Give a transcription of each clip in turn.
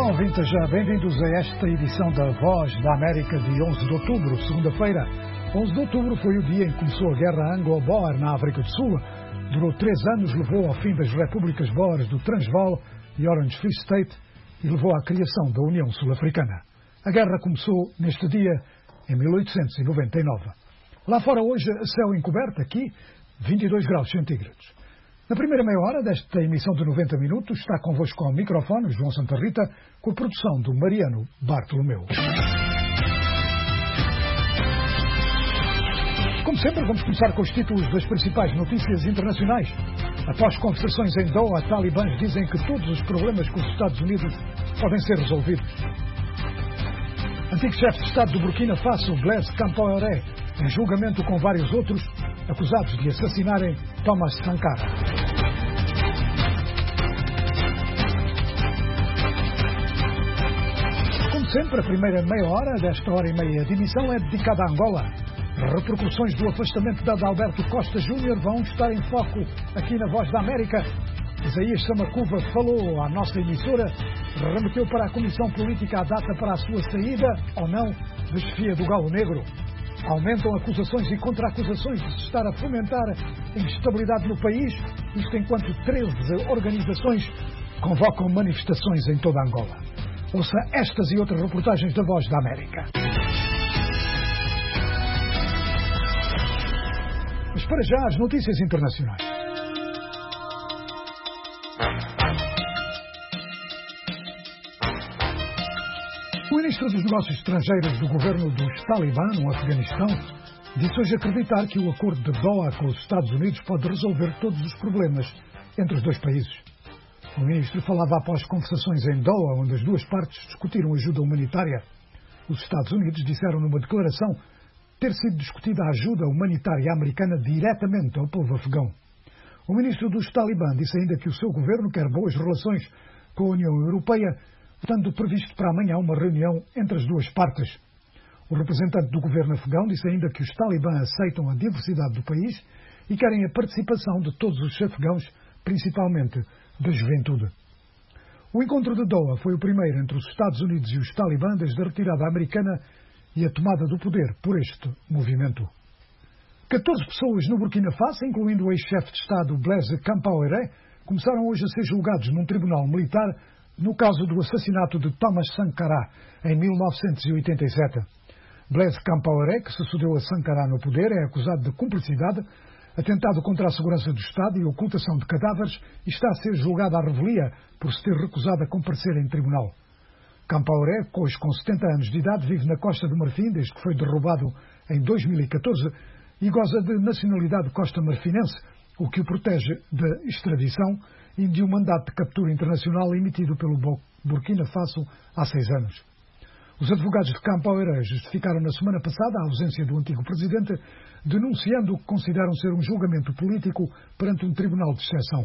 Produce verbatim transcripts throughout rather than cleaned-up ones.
ouvintes, bem-vindos a esta edição da Voz da América de onze de outubro, segunda-feira. onze de outubro foi o dia em que começou a guerra anglo-boer na África do Sul. Durou três anos, levou ao fim das repúblicas boeres do Transvaal e Orange Free State e levou à criação da União Sul-Africana. A guerra começou neste dia em mil oitocentos e noventa e nove. Lá fora hoje, céu encoberto, aqui vinte e dois graus centígrados. Na primeira meia hora desta emissão de noventa minutos, está convosco ao microfone João Santa Rita, com a produção do Mariano Bartolomeu. Como sempre, vamos começar com os títulos das principais notícias internacionais. Após conversações em Doha, talibãs dizem que todos os problemas com os Estados Unidos podem ser resolvidos. Antigo chefe de Estado do Burkina Faso, Blaise Compaoré, em julgamento com vários outros, acusados de assassinarem Thomas Sankara. Como sempre, a primeira meia hora desta hora e meia de emissão é dedicada a Angola. As repercussões do afastamento de Adalberto Costa Júnior vão estar em foco aqui na Voz da América. Isaías Samacuva falou à nossa emissora, remeteu para a Comissão Política a data para a sua saída, ou não, da chefia do Galo Negro. Aumentam acusações e contra-acusações de se estar a fomentar a instabilidade no país, isto enquanto treze organizações convocam manifestações em toda Angola. Ouça estas e outras reportagens da Voz da América. Mas para já as notícias internacionais. O ministro dos Negócios Estrangeiros do governo dos Talibã, no Afeganistão, disse hoje acreditar que o acordo de Doha com os Estados Unidos pode resolver todos os problemas entre os dois países. O ministro falava após conversações em Doha, onde as duas partes discutiram ajuda humanitária. Os Estados Unidos disseram numa declaração ter sido discutida a ajuda humanitária americana diretamente ao povo afegão. O ministro dos Talibã disse ainda que o seu governo quer boas relações com a União Europeia, estando previsto para amanhã uma reunião entre as duas partes. O representante do governo afegão disse ainda que os Talibã aceitam a diversidade do país e querem a participação de todos os afegãos, principalmente da juventude. O encontro de Doha foi o primeiro entre os Estados Unidos e os Talibã desde a retirada americana e a tomada do poder por este movimento. catorze pessoas no Burkina Faso, incluindo o ex-chefe de Estado Blaise Compaoré, começaram hoje a ser julgados num tribunal militar no caso do assassinato de Thomas Sankara, em mil novecentos e oitenta e sete. Blaise Compaoré, que sucedeu a Sankara no poder, é acusado de cumplicidade, atentado contra a segurança do Estado e ocultação de cadáveres e está a ser julgado à revelia por se ter recusado a comparecer em tribunal. Compaoré, hoje com setenta anos de idade, vive na Costa do Marfim, desde que foi derrubado em dois mil e catorze, e goza de nacionalidade costa-marfinense, o que o protege de extradição e de um mandato de captura internacional emitido pelo Burkina Faso há seis anos. Os advogados de Compaoré justificaram na semana passada a ausência do antigo presidente, denunciando o que consideram ser um julgamento político perante um tribunal de exceção.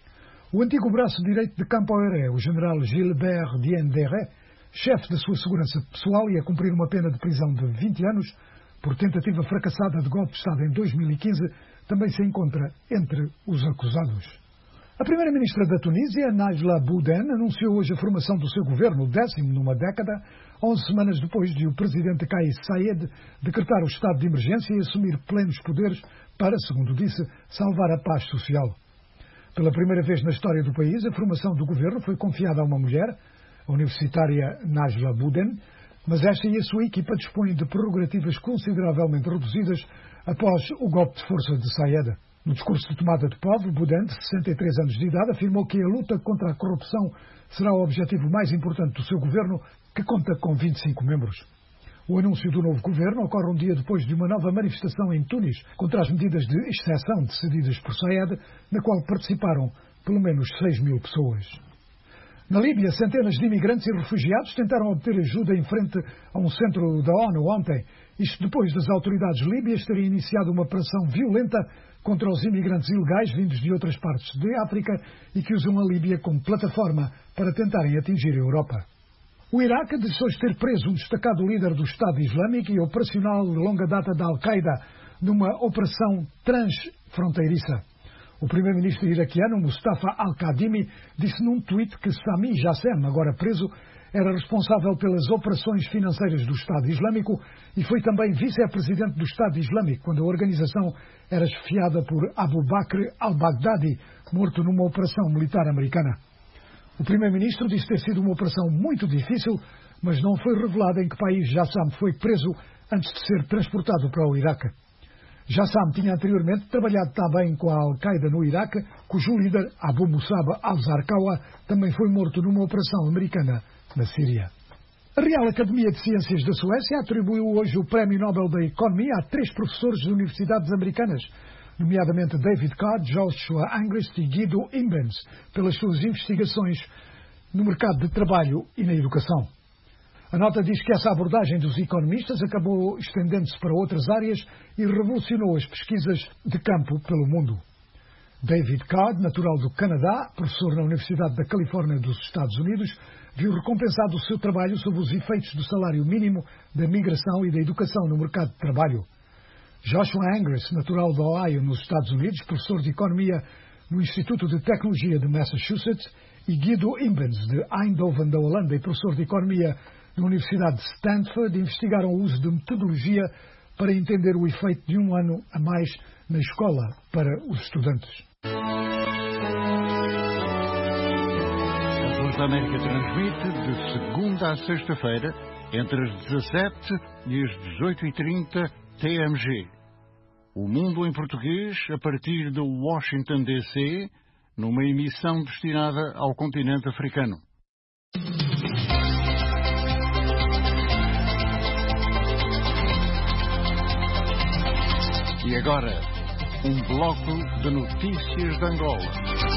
O antigo braço direito de Compaoré, o general Gilbert Diendéré, chefe da sua segurança pessoal e a cumprir uma pena de prisão de vinte anos por tentativa fracassada de golpe de Estado em dois mil e quinze, também se encontra entre os acusados. A primeira-ministra da Tunísia, Najla Bouden, anunciou hoje a formação do seu governo, o décimo numa década, onze semanas depois de o presidente Kais Saied decretar o estado de emergência e assumir plenos poderes para, segundo disse, salvar a paz social. Pela primeira vez na história do país, a formação do governo foi confiada a uma mulher, a universitária Najla Bouden, mas esta e a sua equipa dispõem de prerrogativas consideravelmente reduzidas após o golpe de força de Saied. No discurso de tomada de posse, Bouden, de sessenta e três anos de idade, afirmou que a luta contra a corrupção será o objetivo mais importante do seu governo, que conta com vinte e cinco membros. O anúncio do novo governo ocorre um dia depois de uma nova manifestação em Tunis contra as medidas de exceção decididas por Saied, na qual participaram pelo menos seis mil pessoas. Na Líbia, centenas de imigrantes e refugiados tentaram obter ajuda em frente a um centro da ONU ontem. Isto depois das autoridades líbias terem iniciado uma operação violenta contra os imigrantes ilegais vindos de outras partes da África e que usam a Líbia como plataforma para tentarem atingir a Europa. O Iraque deixou de ter preso um destacado líder do Estado Islâmico e operacional de longa data da Al-Qaeda numa operação transfronteiriça. O primeiro-ministro iraquiano, Mustafa al-Kadhimi, disse num tweet que Sami Jassem, agora preso, era responsável pelas operações financeiras do Estado Islâmico e foi também vice-presidente do Estado Islâmico quando a organização era chefiada por Abu Bakr al-Baghdadi, morto numa operação militar americana. O primeiro-ministro disse ter sido uma operação muito difícil, mas não foi revelado em que país Jassam foi preso antes de ser transportado para o Iraque. Jassam tinha anteriormente trabalhado também com a Al-Qaeda no Iraque, cujo líder, Abu Musab al-Zarqawa, também foi morto numa operação americana na Síria. A Real Academia de Ciências da Suécia atribuiu hoje o Prémio Nobel da Economia a três professores de universidades americanas, nomeadamente David Card, Joshua Angrist e Guido Imbens, pelas suas investigações no mercado de trabalho e na educação. A nota diz que essa abordagem dos economistas acabou estendendo-se para outras áreas e revolucionou as pesquisas de campo pelo mundo. David Card, natural do Canadá, professor na Universidade da Califórnia dos Estados Unidos, viu recompensado o seu trabalho sobre os efeitos do salário mínimo, da migração e da educação no mercado de trabalho. Joshua Angrist, natural de Ohio, nos Estados Unidos, professor de Economia no Instituto de Tecnologia de Massachusetts, e Guido Imbens, de Eindhoven, da Holanda, e professor de Economia na Universidade de Stanford, investigaram o uso de metodologia para entender o efeito de um ano a mais na escola para os estudantes. A Voz da América transmite de segunda a sexta-feira, entre as dezassete e as dezoito e trinta T M G. O Mundo em Português, a partir de Washington, D C, numa emissão destinada ao continente africano. E agora, um bloco de notícias de Angola.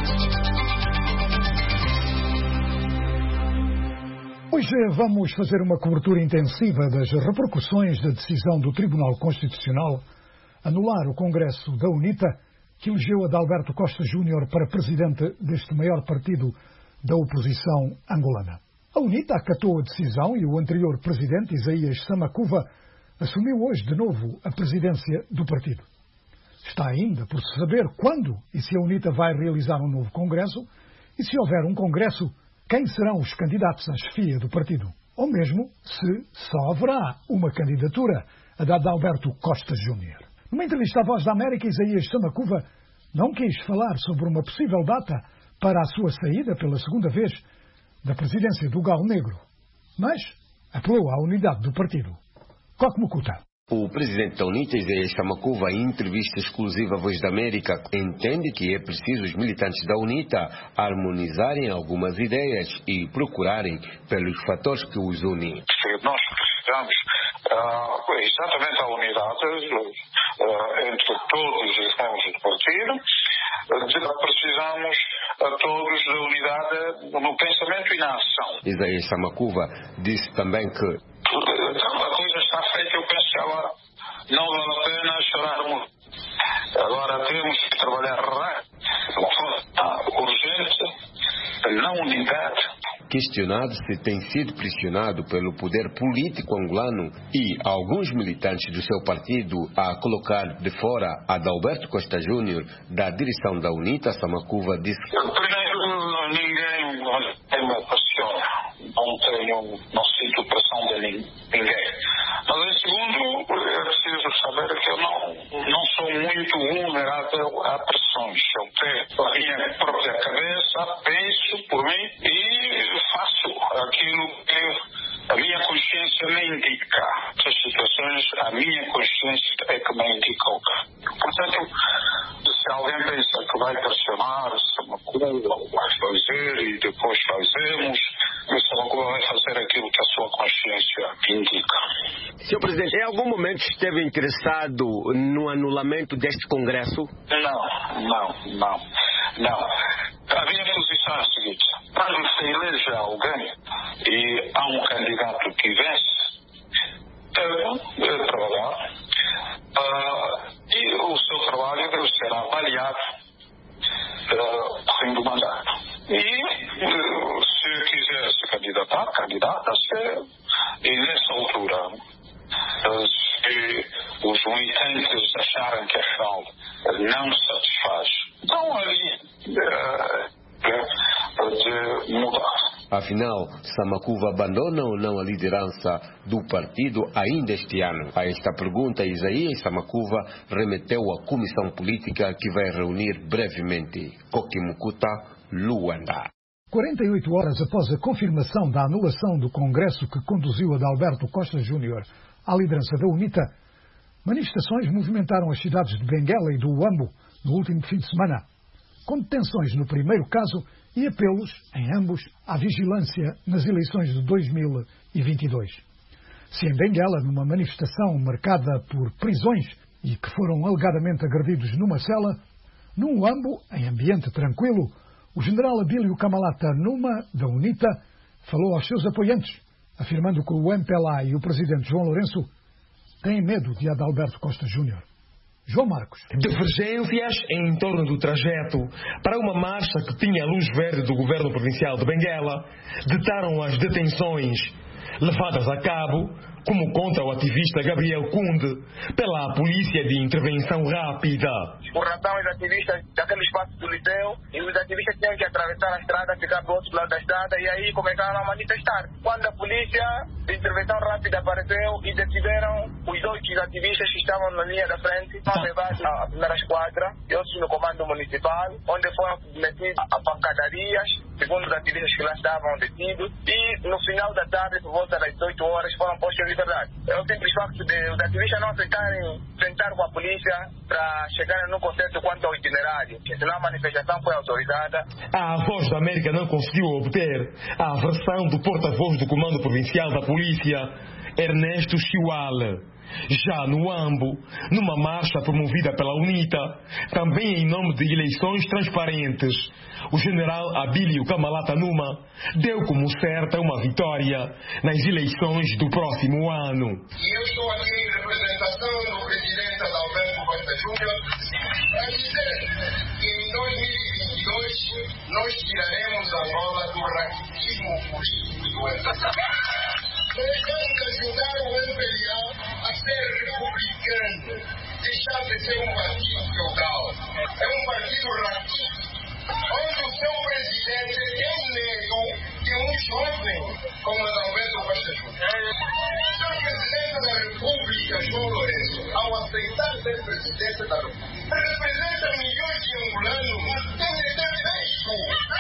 Hoje vamos fazer uma cobertura intensiva das repercussões da decisão do Tribunal Constitucional anular o Congresso da UNITA, que elegeu Adalberto Costa Júnior para presidente deste maior partido da oposição angolana. A UNITA acatou a decisão e o anterior presidente, Isaías Samakuva, assumiu hoje de novo a presidência do partido. Está ainda por se saber quando e se a UNITA vai realizar um novo congresso e se houver um congresso, quem serão os candidatos à chefia do partido. Ou mesmo se só haverá uma candidatura, a de Adalberto Costa Júnior. Numa entrevista à Voz da América, Isaías Samakuva não quis falar sobre uma possível data para a sua saída pela segunda vez da presidência do Galo Negro, mas apelou à unidade do partido. Kokmukuta. O presidente da UNITA, Isaías Samakuva, em entrevista exclusiva à Voz da América, entende que é preciso os militantes da UNITA harmonizarem algumas ideias e procurarem pelos fatores que os unem. Nós precisamos uh, exatamente a unidade uh, entre todos os membros do partido. Uh, precisamos a todos da unidade no pensamento e na ação. Isaías Samakuva disse também que a coisa está feita, eu penso que agora não vale a pena chorar muito. Agora temos que trabalhar rápido, de forma urgente, na unidade. Questionado se tem sido pressionado pelo poder político angolano e alguns militantes do seu partido a colocar de fora Adalberto Costa Júnior da direção da UNITA, Samakuva disse que... Primeiro, ninguém me pressiona. Não tenho, não sinto pressão de ninguém. Mas em segundo, é preciso saber que eu não, não sou muito vulnerável a pressões. Eu tenho a minha própria cabeça, penso por mim e faço aquilo que a minha consciência me indica. Essas situações, a minha consciência é que me indica. Portanto, se alguém pensa que vai pressionar, se uma coisa vai fazer e depois fazemos, se uma coisa vai fazer aquilo que a sua consciência indica. senhor Presidente, em algum momento esteve interessado no anulamento deste Congresso? Não, não, não, não. A minha posição é a seguinte: quando se elege alguém e há um candidato que vence, deve trabalhar uh, e o seu trabalho deve ser avaliado uh, no fim do mandato. E uh, se quiser se candidatar, candidata-se, e nessa altura, uh, se os militantes acharem que a fraude não satisfaz, então ali uh, de mudar. Afinal, Samakuva abandona ou não a liderança do partido ainda este ano? A esta pergunta, Isaías Samakuva remeteu à comissão política que vai reunir brevemente. Kokimukuta, Luanda. quarenta e oito horas após a confirmação da anulação do congresso que conduziu Adalberto Costa Júnior à liderança da UNITA, manifestações movimentaram as cidades de Benguela e do Uambo no último fim de semana, com detenções no primeiro caso e apelos, em ambos, à vigilância nas eleições de dois mil e vinte e dois. Se em Benguela, numa manifestação marcada por prisões e que foram alegadamente agredidos numa cela, no Uambo, em ambiente tranquilo, o general Abílio Camalata Numa, da UNITA, falou aos seus apoiantes, afirmando que o M P L A e o presidente João Lourenço têm medo de Adalberto Costa Júnior. João Marcos. Divergências em torno do trajeto para uma marcha que tinha a luz verde do governo provincial de Benguela ditaram as detenções levadas a cabo, como conta o ativista Gabriel Kunde, pela Polícia de Intervenção Rápida. Por razão, os ativistas daquele espaço do Liceu, e os ativistas tinham que atravessar a estrada, ficar do outro lado da estrada, e aí começaram a manifestar. Quando a Polícia de Intervenção Rápida apareceu e detiveram os oito ativistas que estavam na linha da frente, foram levados à primeira esquadra, e outros no comando municipal, onde foram submetidos a pancadarias, segundo os ativistas que lá estavam detidos, e no final da tarde, por volta das dezoito horas, foram postos em liberdade. É o simples facto de os ativistas não aceitarem sentar com a polícia para chegarem num consenso quanto ao itinerário, senão a manifestação foi autorizada. A Voz da América não conseguiu obter a versão do porta-voz do Comando Provincial da Polícia, Ernesto Chiuale. Já no Uambo, numa marcha promovida pela UNITA, também em nome de eleições transparentes, o general Abílio Camalata Numa deu como certa uma vitória nas eleições do próximo ano. E eu estou aqui em representação do presidente Adalberto Costa Júnior para dizer que em dois mil e vinte e dois nós tiraremos Angola do raquitismo político do M P L A. Nós vamos ajudar o M P L A a ser republicano, deixar de ser um partido feudal. É um partido raquítico, onde o seu presidente tem medo de um jovem como Adalberto Costa Júnior. O seu presidente da República, João Lourenço, ao aceitar ser presidente da República, representa milhões de angolanos, tem que ter feito,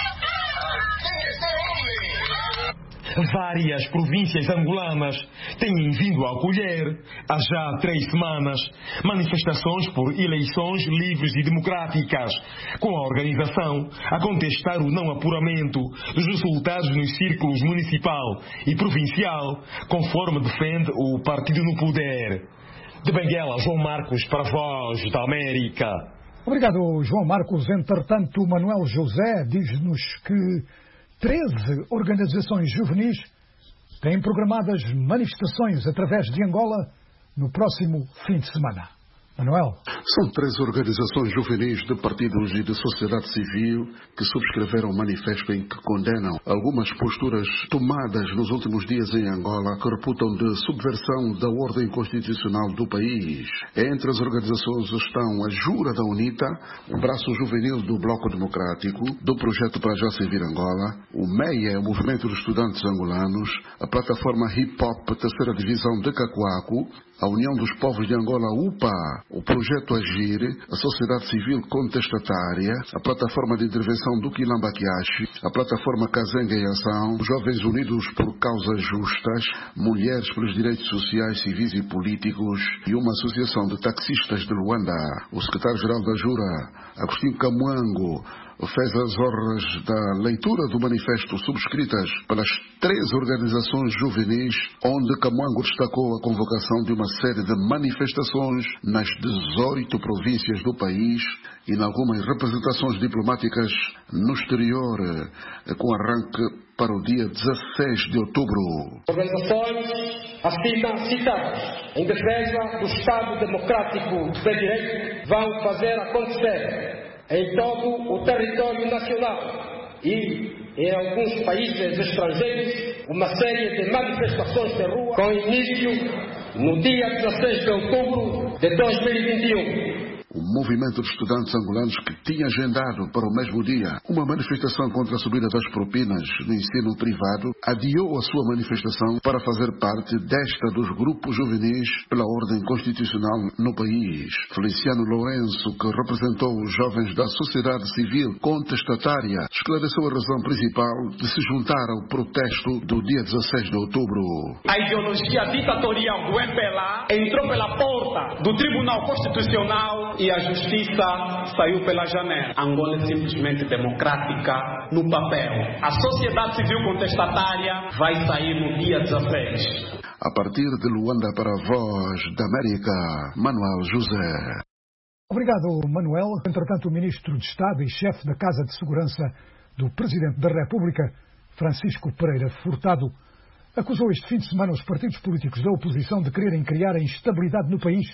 tem que ser homem. Várias províncias angolanas têm vindo a acolher, há já três semanas, manifestações por eleições livres e democráticas, com a organização a contestar o não apuramento dos resultados nos círculos municipal e provincial, conforme defende o partido no poder. De Benguela, João Marcos, para a Voz da América. Obrigado, João Marcos. Entretanto, Manuel José diz-nos que treze organizações juvenis têm programadas manifestações através de Angola no próximo fim de semana. Manuel. São três organizações juvenis de partidos e de sociedade civil que subscreveram um manifesto em que condenam algumas posturas tomadas nos últimos dias em Angola que reputam de subversão da ordem constitucional do país. Entre as organizações estão a Jura da UNITA, o braço juvenil do Bloco Democrático, do Projeto para Já Servir Angola, o MEIA, o Movimento dos Estudantes Angolanos, a plataforma Hip Hop Terceira Divisão de Cacoaco, a União dos Povos de Angola, U P A, o Projeto Agir, a Sociedade Civil Contestatária, a Plataforma de Intervenção do Quilamba-Quiache, a Plataforma Kazenga em Ação, os Jovens Unidos por Causas Justas, Mulheres pelos Direitos Sociais, Civis e Políticos e uma Associação de Taxistas de Luanda. O secretário-geral da Jura, Agostinho Camuango, fez as honras da leitura do manifesto subscritas pelas três organizações juvenis, onde Camuango destacou a convocação de uma série de manifestações nas dezoito províncias do país e em algumas representações diplomáticas no exterior, com arranque para o dia dezesseis de outubro. Organizações assim citadas em defesa do Estado Democrático de Direito vão fazer acontecer em todo o território nacional e em alguns países estrangeiros uma série de manifestações de rua com início no dia dezesseis de outubro de dois mil e vinte e um. O movimento de estudantes angolanos, que tinha agendado para o mesmo dia uma manifestação contra a subida das propinas no ensino privado, adiou a sua manifestação para fazer parte desta dos grupos juvenis pela ordem constitucional no país. Feliciano Lourenço, que representou os jovens da sociedade civil contestatária, esclareceu a razão principal de se juntar ao protesto do dia dezesseis de outubro. A ideologia ditatorial do M P L A entrou pela porta do Tribunal Constitucional e a justiça saiu pela janela. Angola é simplesmente democrática no papel. A sociedade civil contestatária vai sair no dia dezesseis. A partir de Luanda para a Voz da América, Manuel José. Obrigado, Manuel. Entretanto, o Ministro de Estado e chefe da Casa de Segurança do Presidente da República, Francisco Pereira Furtado, acusou este fim de semana os partidos políticos da oposição de quererem criar a instabilidade no país.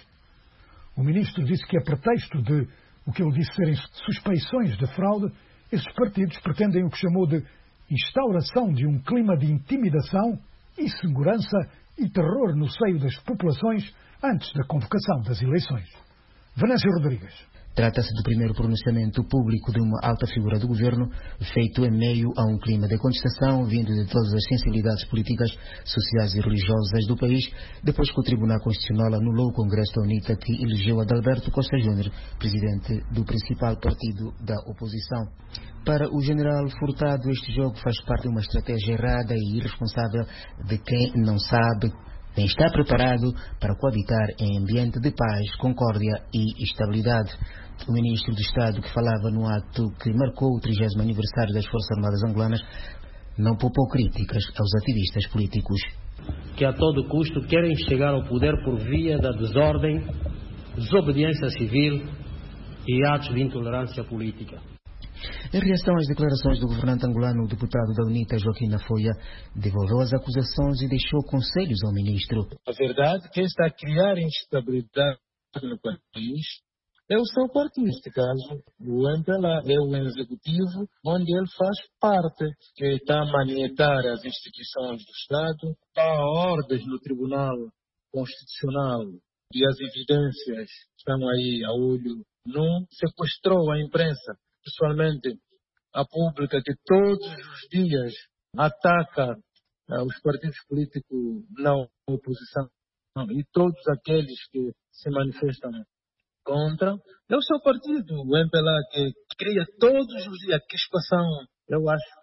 O Ministro disse que, a pretexto de o que ele disse serem suspeições de fraude, esses partidos pretendem o que chamou de instauração de um clima de intimidação, insegurança e terror no seio das populações antes da convocação das eleições. Venâncio Rodrigues. Trata-se do primeiro pronunciamento público de uma alta figura do governo, feito em meio a um clima de contestação vindo de todas as sensibilidades políticas, sociais e religiosas do país, depois que o Tribunal Constitucional anulou o Congresso da UNITA que elegeu Adalberto Costa Júnior, presidente do principal partido da oposição. Para o general Furtado, este jogo faz parte de uma estratégia errada e irresponsável de quem não sabe nem está preparado para coabitar em ambiente de paz, concórdia e estabilidade. O ministro de Estado, que falava no ato que marcou o trigésimo aniversário das Forças Armadas Angolanas, não poupou críticas aos ativistas políticos. Que a todo custo querem chegar ao poder por via da desordem, desobediência civil e atos de intolerância política. Em reação às declarações do governante angolano, o deputado da UNITA, Joaquim Afoia, devolveu as acusações e deixou conselhos ao ministro. A verdade é que está a criar instabilidade no país é o seu partido. Neste caso, o M P L A é o executivo onde ele faz parte, que está a manietar as instituições do Estado, dá ordens no Tribunal Constitucional e as evidências estão aí a olho nu, sequestrou a imprensa, pessoalmente a pública, que todos os dias ataca uh, os partidos políticos na oposição e todos aqueles que se manifestam contra. É o seu partido, o M P L A, que cria todos os dias crispação. Eu acho que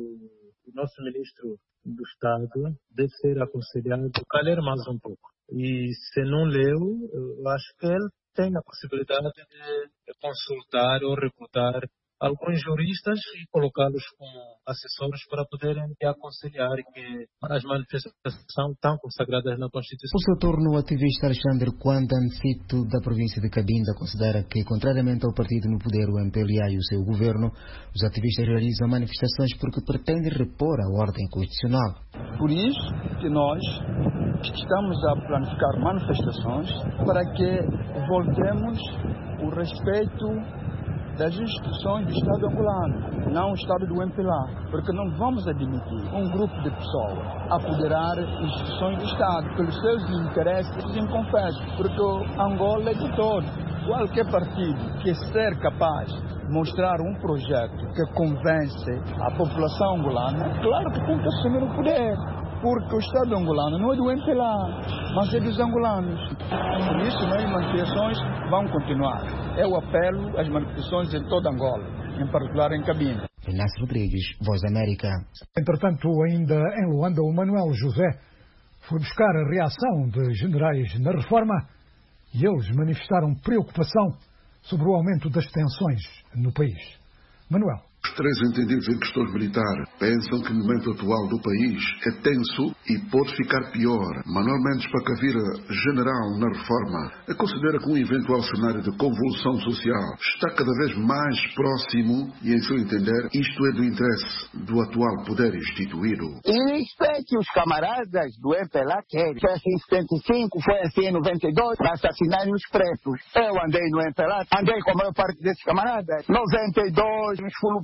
o nosso ministro do Estado deve ser aconselhado a ler mais um pouco. E se não leu, eu acho que ele tem a possibilidade de consultar ou recrutar alguns juristas e colocá-los como assessores para poderem aconselhar que as manifestações estão consagradas na Constituição. Por seu turno, o ativista Alexandre Quandancito, da província de Cabinda, considera que, contrariamente ao partido no poder, o M P L A e o seu governo, os ativistas realizam manifestações porque pretendem repor a ordem constitucional. Por isso que nós estamos a planificar manifestações para que voltemos o respeito das instituições do Estado angolano, não o Estado do M P L A, porque não vamos admitir um grupo de pessoas apoderar instituições do Estado pelos seus interesses inconfessos, porque Angola é de todos. Qualquer partido que ser capaz de mostrar um projeto que convence a população angolana, claro que tem que assumir o poder. Porque o Estado angolano não é do M P L A, mas é dos angolanos. Por isso, as manifestações vão continuar. É o apelo às manifestações em toda Angola, em particular em Cabinda. Venâncio Rodrigues, Voz da América. Entretanto, ainda em Luanda, o Manuel José foi buscar a reação de generais na reforma e eles manifestaram preocupação sobre o aumento das tensões no país. Manuel. Os três entendidos em questões militares pensam que o momento atual do país é tenso e pode ficar pior. Manuel Mendes Pacavira, general na reforma, considera que um eventual cenário de convulsão social está cada vez mais próximo e, em seu entender, isto é do interesse do atual poder instituído. E isto é que os camaradas do M P L A querem. Foi assim em setenta e cinco, foi assim em noventa e dois, para assassinarem os pretos. Eu andei no M P L A, andei com a maior parte desses camaradas. noventa e dois, os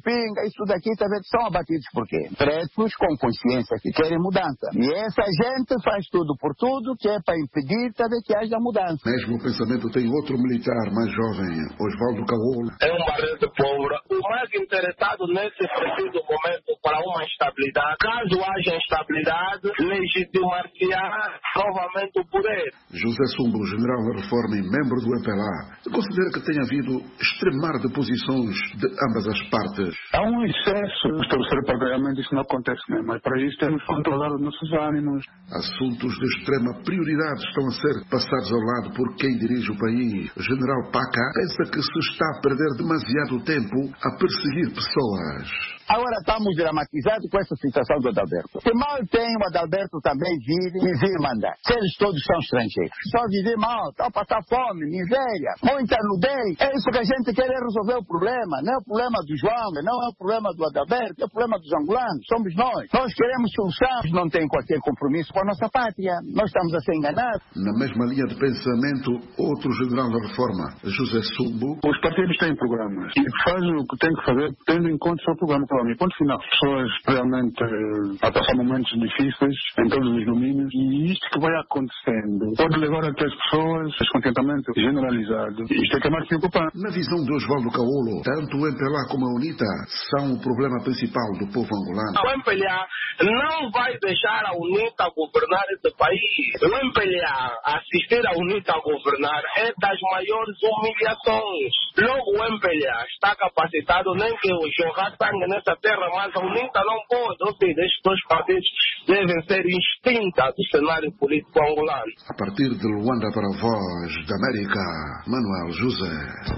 pinga, isso daqui também são abatidos por quê? Pretos com consciência que querem mudança. E essa gente faz tudo por tudo que é para impedir também que haja mudança. Mesmo pensamento tem outro militar mais jovem, Osvaldo Caolo. É um barril de pólvora. O mais interessado nesse preciso momento para uma estabilidade, caso haja instabilidade, legitimar-se-á novamente o poder. José Sumbo, general da Reforma e membro do M P L A, considera que tem havido extremar de posições de ambas as partes. Há um excesso de estabelecer pagamento, isso não acontece mesmo, mas para isso temos que controlar os nossos ânimos. Assuntos de extrema prioridade estão a ser passados ao lado por quem dirige o país. O general Paca pensa que se está a perder demasiado tempo a perseguir pessoas. Agora estamos dramatizados com essa situação do Adalberto. Se mal tem o Adalberto também vir e vir mandar. Se eles todos são estrangeiros. Só viver mal, estão a passar fome, miséria, muita nudez. É isso que a gente quer, é resolver o problema. Não é o problema do João, não é o problema do Adalberto, é o problema dos angolanos. Somos nós. Nós queremos solução. Não tem qualquer compromisso com a nossa pátria. Nós estamos a ser enganados. Na mesma linha de pensamento, outro general da Reforma, José Sumbo. Os partidos têm programas e fazem o que têm que fazer tendo em conta o seu programa. E ponto final. Pessoas realmente a passar momentos difíceis em todos os domínios e isto que vai acontecendo pode levar a que as pessoas descontentamento generalizado. Isto é que é mais preocupante. Na visão de Osvaldo Caolo, tanto o M P L A como a UNITA são o problema principal do povo angolano. O M P L A não vai deixar a UNITA governar esse país. O M P L A assistir a UNITA a governar é das maiores humilhações. Logo o M P L A está capacitado nem que jogar sangue nessa terra, mas a UNITA não pode. Ou seja, estes dois partidos devem ser extintos do cenário político angolano. A partir de Luanda para a Voz da América, Manuel José.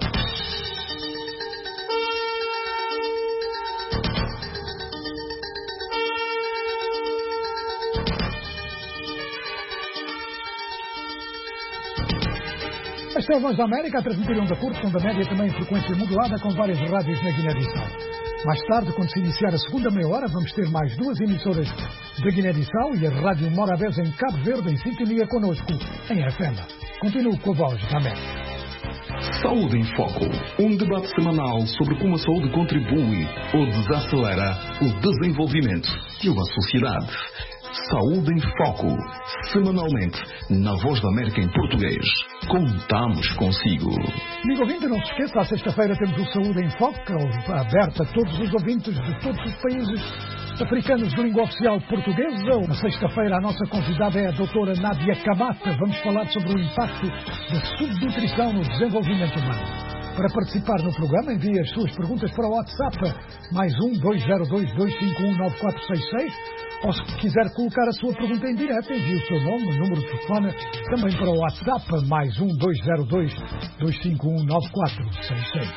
Esta é a Voz da América, a transmitir onda curta, onda média, também em frequência modulada, com várias rádios na Guiné-Bissau. Mais tarde, quando se iniciar a segunda meia hora, vamos ter mais duas emissoras da Guiné-Bissau e a Rádio Morabeza em Cabo Verde, em sintonia connosco, em F M. Continuo com a Voz da América. Saúde em Foco, um debate semanal sobre como a saúde contribui ou desacelera o desenvolvimento de uma sociedade. Saúde em Foco, semanalmente, na Voz da América em português. Contamos consigo. Amigo ouvinte, não se esqueça, à sexta-feira temos o Saúde em Foco, aberto a todos os ouvintes de todos os países africanos de língua oficial portuguesa. Na sexta-feira a nossa convidada é a doutora Nádia Camata. Vamos falar sobre o impacto da subnutrição no desenvolvimento humano. Para participar no programa, envie as suas perguntas para o WhatsApp, mais um dois zero dois, dois cinco um, nove quatro seis seis. Ou se quiser colocar a sua pergunta em direto, envie o seu nome, o número de telefone, também para o WhatsApp, mais um dois zero dois, dois cinco um, nove quatro seis seis.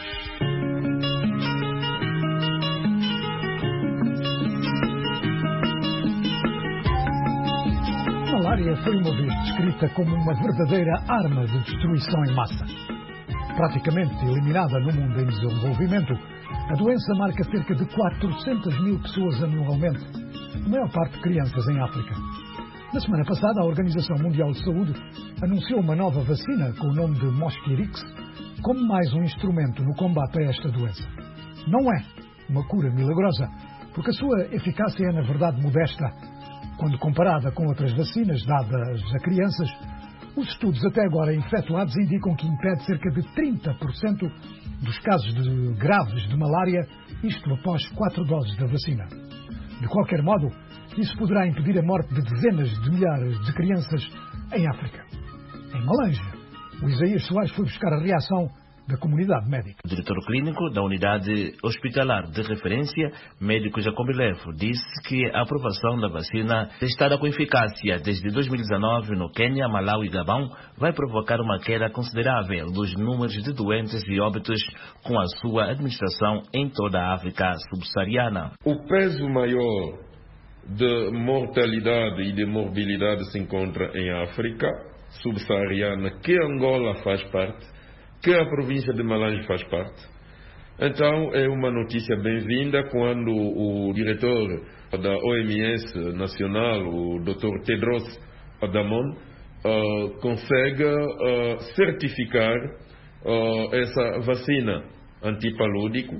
A malária foi uma vez descrita como uma verdadeira arma de destruição em massa. Praticamente eliminada no mundo em desenvolvimento, a doença marca cerca de quatrocentas mil pessoas anualmente, a maior parte crianças em África. Na semana passada, a Organização Mundial de Saúde anunciou uma nova vacina com o nome de Mosquirix como mais um instrumento no combate a esta doença. Não é uma cura milagrosa, porque a sua eficácia é, na verdade, modesta. Quando comparada com outras vacinas dadas a crianças, os estudos até agora efetuados indicam que impede cerca de trinta por cento dos casos de graves de malária, isto após quatro doses da vacina. De qualquer modo, isso poderá impedir a morte de dezenas de milhares de crianças em África. Em Malanja, o Isaías Soares foi buscar a reação da comunidade médica. O diretor clínico da unidade hospitalar de referência, médico Jacob Levo, disse que a aprovação da vacina testada com eficácia desde dois mil e dezanove no Quênia, Malawi e Gabão vai provocar uma queda considerável dos números de doentes e óbitos com a sua administração em toda a África subsaariana. O peso maior de mortalidade e de morbilidade se encontra em África subsaariana, que Angola faz parte, que a província de Malanje faz parte. Então é uma notícia bem-vinda quando o diretor da O M S nacional, o doutor Tedros Adhanom, uh, consegue uh, certificar uh, essa vacina antipalúdico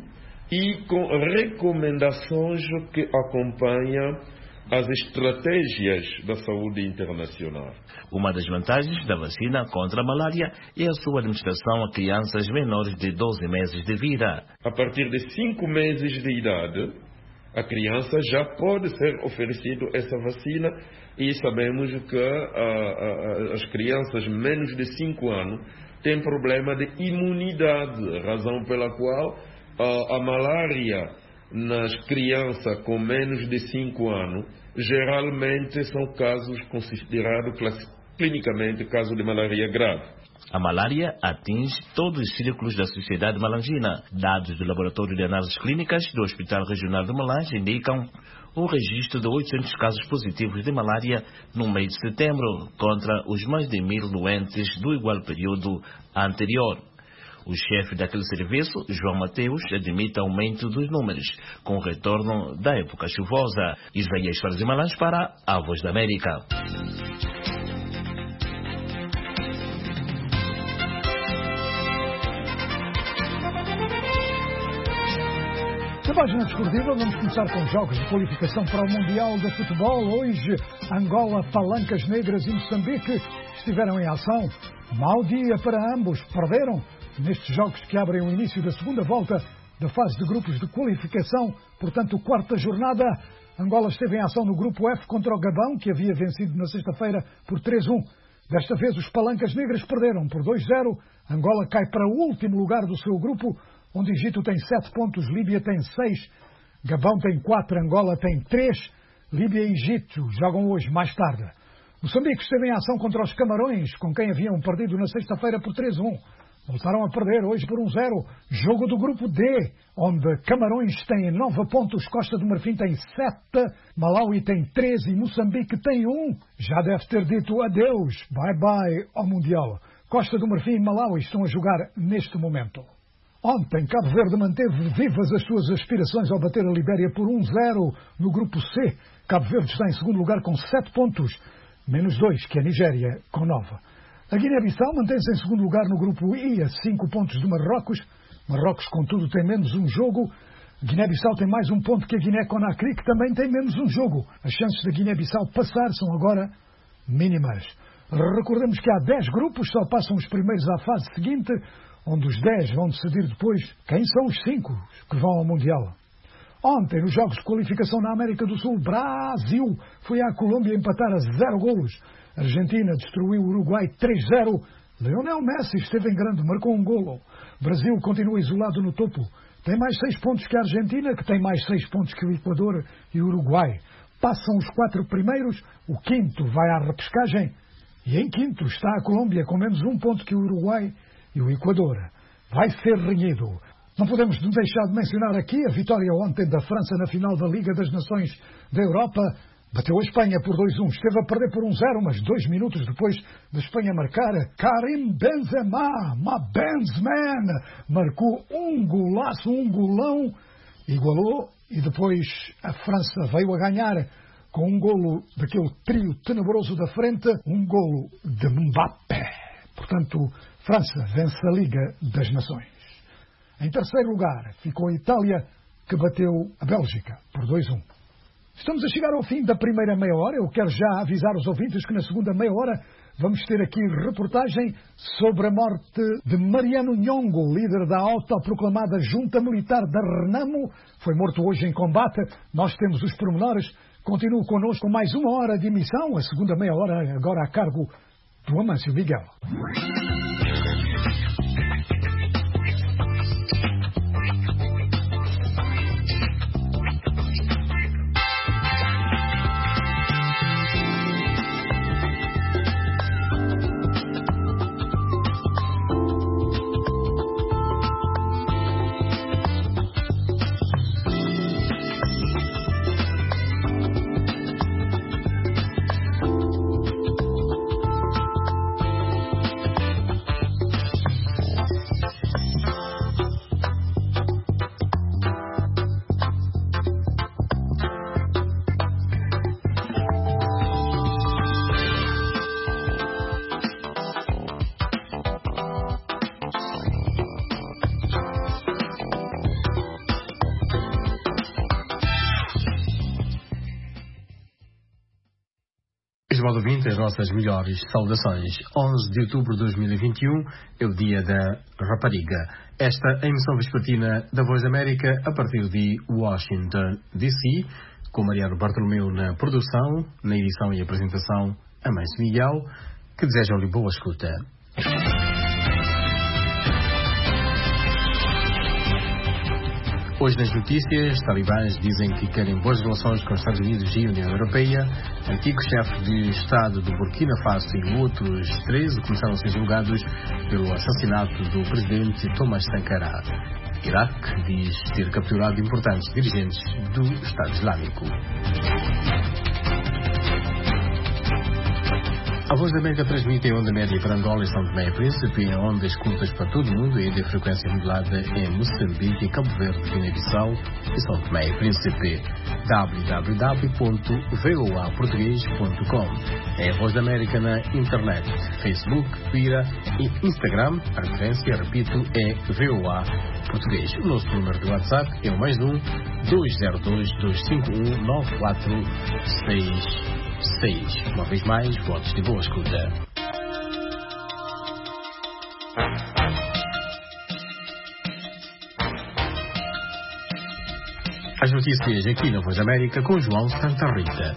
e com recomendações que acompanham as estratégias da saúde internacional. Uma das vantagens da vacina contra a malária é a sua administração a crianças menores de doze meses de vida. A partir de cinco meses de idade, a criança já pode ser oferecida essa vacina e sabemos que a, a, as crianças menos de cinco anos têm problema de imunidade, razão pela qual a, a malária nas crianças com menos de cinco anos geralmente são casos considerados clinicamente casos de malária grave. A malária atinge todos os círculos da sociedade malangina. Dados do Laboratório de Análises Clínicas do Hospital Regional de Malange indicam o registro de oitocentos casos positivos de malária no mês de setembro, contra os mais de mil doentes do igual período anterior. O chefe daquele serviço, João Mateus, admite aumento dos números, com o retorno da época chuvosa. Isaías Soares de Malange para a Voz da América. Na página desportiva, vamos começar com jogos de qualificação para o Mundial de Futebol. Hoje, Angola, Palancas Negras e Moçambique estiveram em ação. Mau dia para ambos, perderam nestes jogos que abrem o início da segunda volta da fase de grupos de qualificação, portanto, quarta jornada. Angola esteve em ação no grupo F contra o Gabão, que havia vencido na sexta-feira por três a um. Desta vez, os Palancas Negras perderam por dois a zero. Angola cai para o último lugar do seu grupo, onde Egito tem sete pontos, Líbia tem seis, Gabão tem quatro, Angola tem três. Líbia e Egito jogam hoje, mais tarde. Moçambique esteve em ação contra os Camarões, com quem haviam perdido na sexta-feira por três a um. Voltaram a perder hoje por um a zero. Jogo do grupo D, onde Camarões tem nove pontos, Costa do Marfim tem sete, Malawi tem treze e Moçambique tem um. Já deve ter dito adeus, bye-bye ao Mundial. Costa do Marfim e Malawi estão a jogar neste momento. Ontem, Cabo Verde manteve vivas as suas aspirações ao bater a Libéria por um a zero no grupo C. Cabo Verde está em segundo lugar com sete pontos, menos dois que a Nigéria com nove. A Guiné-Bissau mantém-se em segundo lugar no grupo I, a cinco pontos de Marrocos. Marrocos, contudo, tem menos um jogo. Guiné-Bissau tem mais um ponto que a Guiné-Conakry, que também tem menos um jogo. As chances da Guiné-Bissau passar são agora mínimas. Recordemos que há dez grupos, só passam os primeiros à fase seguinte, onde os dez vão decidir depois quem são os cinco que vão ao Mundial. Ontem, nos jogos de qualificação na América do Sul, Brasil foi à Colômbia empatar a zero golos. A Argentina destruiu o Uruguai três a zero. Lionel Messi esteve em grande, marcou um golo. Brasil continua isolado no topo. Tem mais seis pontos que a Argentina, que tem mais seis pontos que o Equador e o Uruguai. Passam os quatro primeiros, o quinto vai à repescagem. E em quinto está a Colômbia, com menos um ponto que o Uruguai e o Equador. Vai ser renhido. Não podemos deixar de mencionar aqui a vitória ontem da França na final da Liga das Nações da Europa. Bateu a Espanha por dois a um. Esteve a perder por um a zero, mas dois minutos depois de Espanha marcar, Karim Benzema, my Benzman, marcou um golaço, um golão, igualou, e depois a França veio a ganhar com um golo daquele trio tenebroso da frente, um golo de Mbappé. Portanto, França vence a Liga das Nações. Em terceiro lugar ficou a Itália, que bateu a Bélgica por dois a um. Estamos a chegar ao fim da primeira meia hora. Eu quero já avisar os ouvintes que na segunda meia hora vamos ter aqui reportagem sobre a morte de Mariano Nhongo, líder da autoproclamada Junta Militar da Renamo. Foi morto hoje em combate. Nós temos os pormenores. Continue connosco com mais uma hora de emissão. A segunda meia hora agora a cargo do Amâncio Miguel. estimado ouvinte, as nossas melhores saudações. onze de outubro de dois mil e vinte e um é o dia da rapariga. Esta é a emissão vespertina da Voz da América a partir de Washington, D C, com Mariano Bartolomeu na produção, na edição e apresentação, Amâncio Miguel, que desejam-lhe boa escuta. Hoje nas notícias, talibãs dizem que querem boas relações com os Estados Unidos e a União Europeia. Antigo chefe de Estado do Burkina Faso e outros treze começaram a ser julgados pelo assassinato do presidente Thomas Sankara. Iraque diz ter capturado importantes dirigentes do Estado Islâmico. A Voz da América transmite em onda média para Angola e São Tomé e Príncipe, em ondas curtas para todo o mundo e de frequência modulada em Moçambique, Cabo Verde, Guiné-Bissau e São Tomé e Príncipe. w w w ponto v o a português ponto com. É a Voz da América na internet, Facebook, Twitter e Instagram. A referência, repito, é V O A Português. O nosso número de WhatsApp é o mais um dois zero dois, dois cinco um, nove quatro seis seis. Uma vez mais, votos de boa escuta. As notícias aqui na Voz da América com João Santa Rita.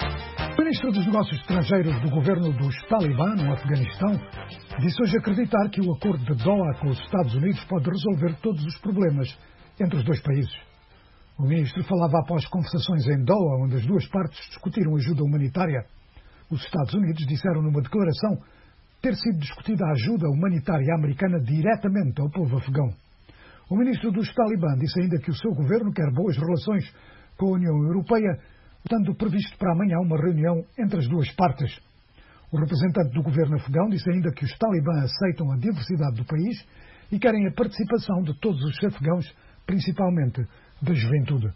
O ministro dos Negócios Estrangeiros do governo dos Talibã no Afeganistão disse hoje acreditar que o acordo de Doha com os Estados Unidos pode resolver todos os problemas entre os dois países. O ministro falava após conversações em Doha, onde as duas partes discutiram ajuda humanitária. Os Estados Unidos disseram numa declaração ter sido discutida a ajuda humanitária americana diretamente ao povo afegão. O ministro dos Talibã disse ainda que o seu governo quer boas relações com a União Europeia, estando previsto para amanhã uma reunião entre as duas partes. O representante do governo afegão disse ainda que os Talibã aceitam a diversidade do país e querem a participação de todos os afegãos, principalmente da juventude.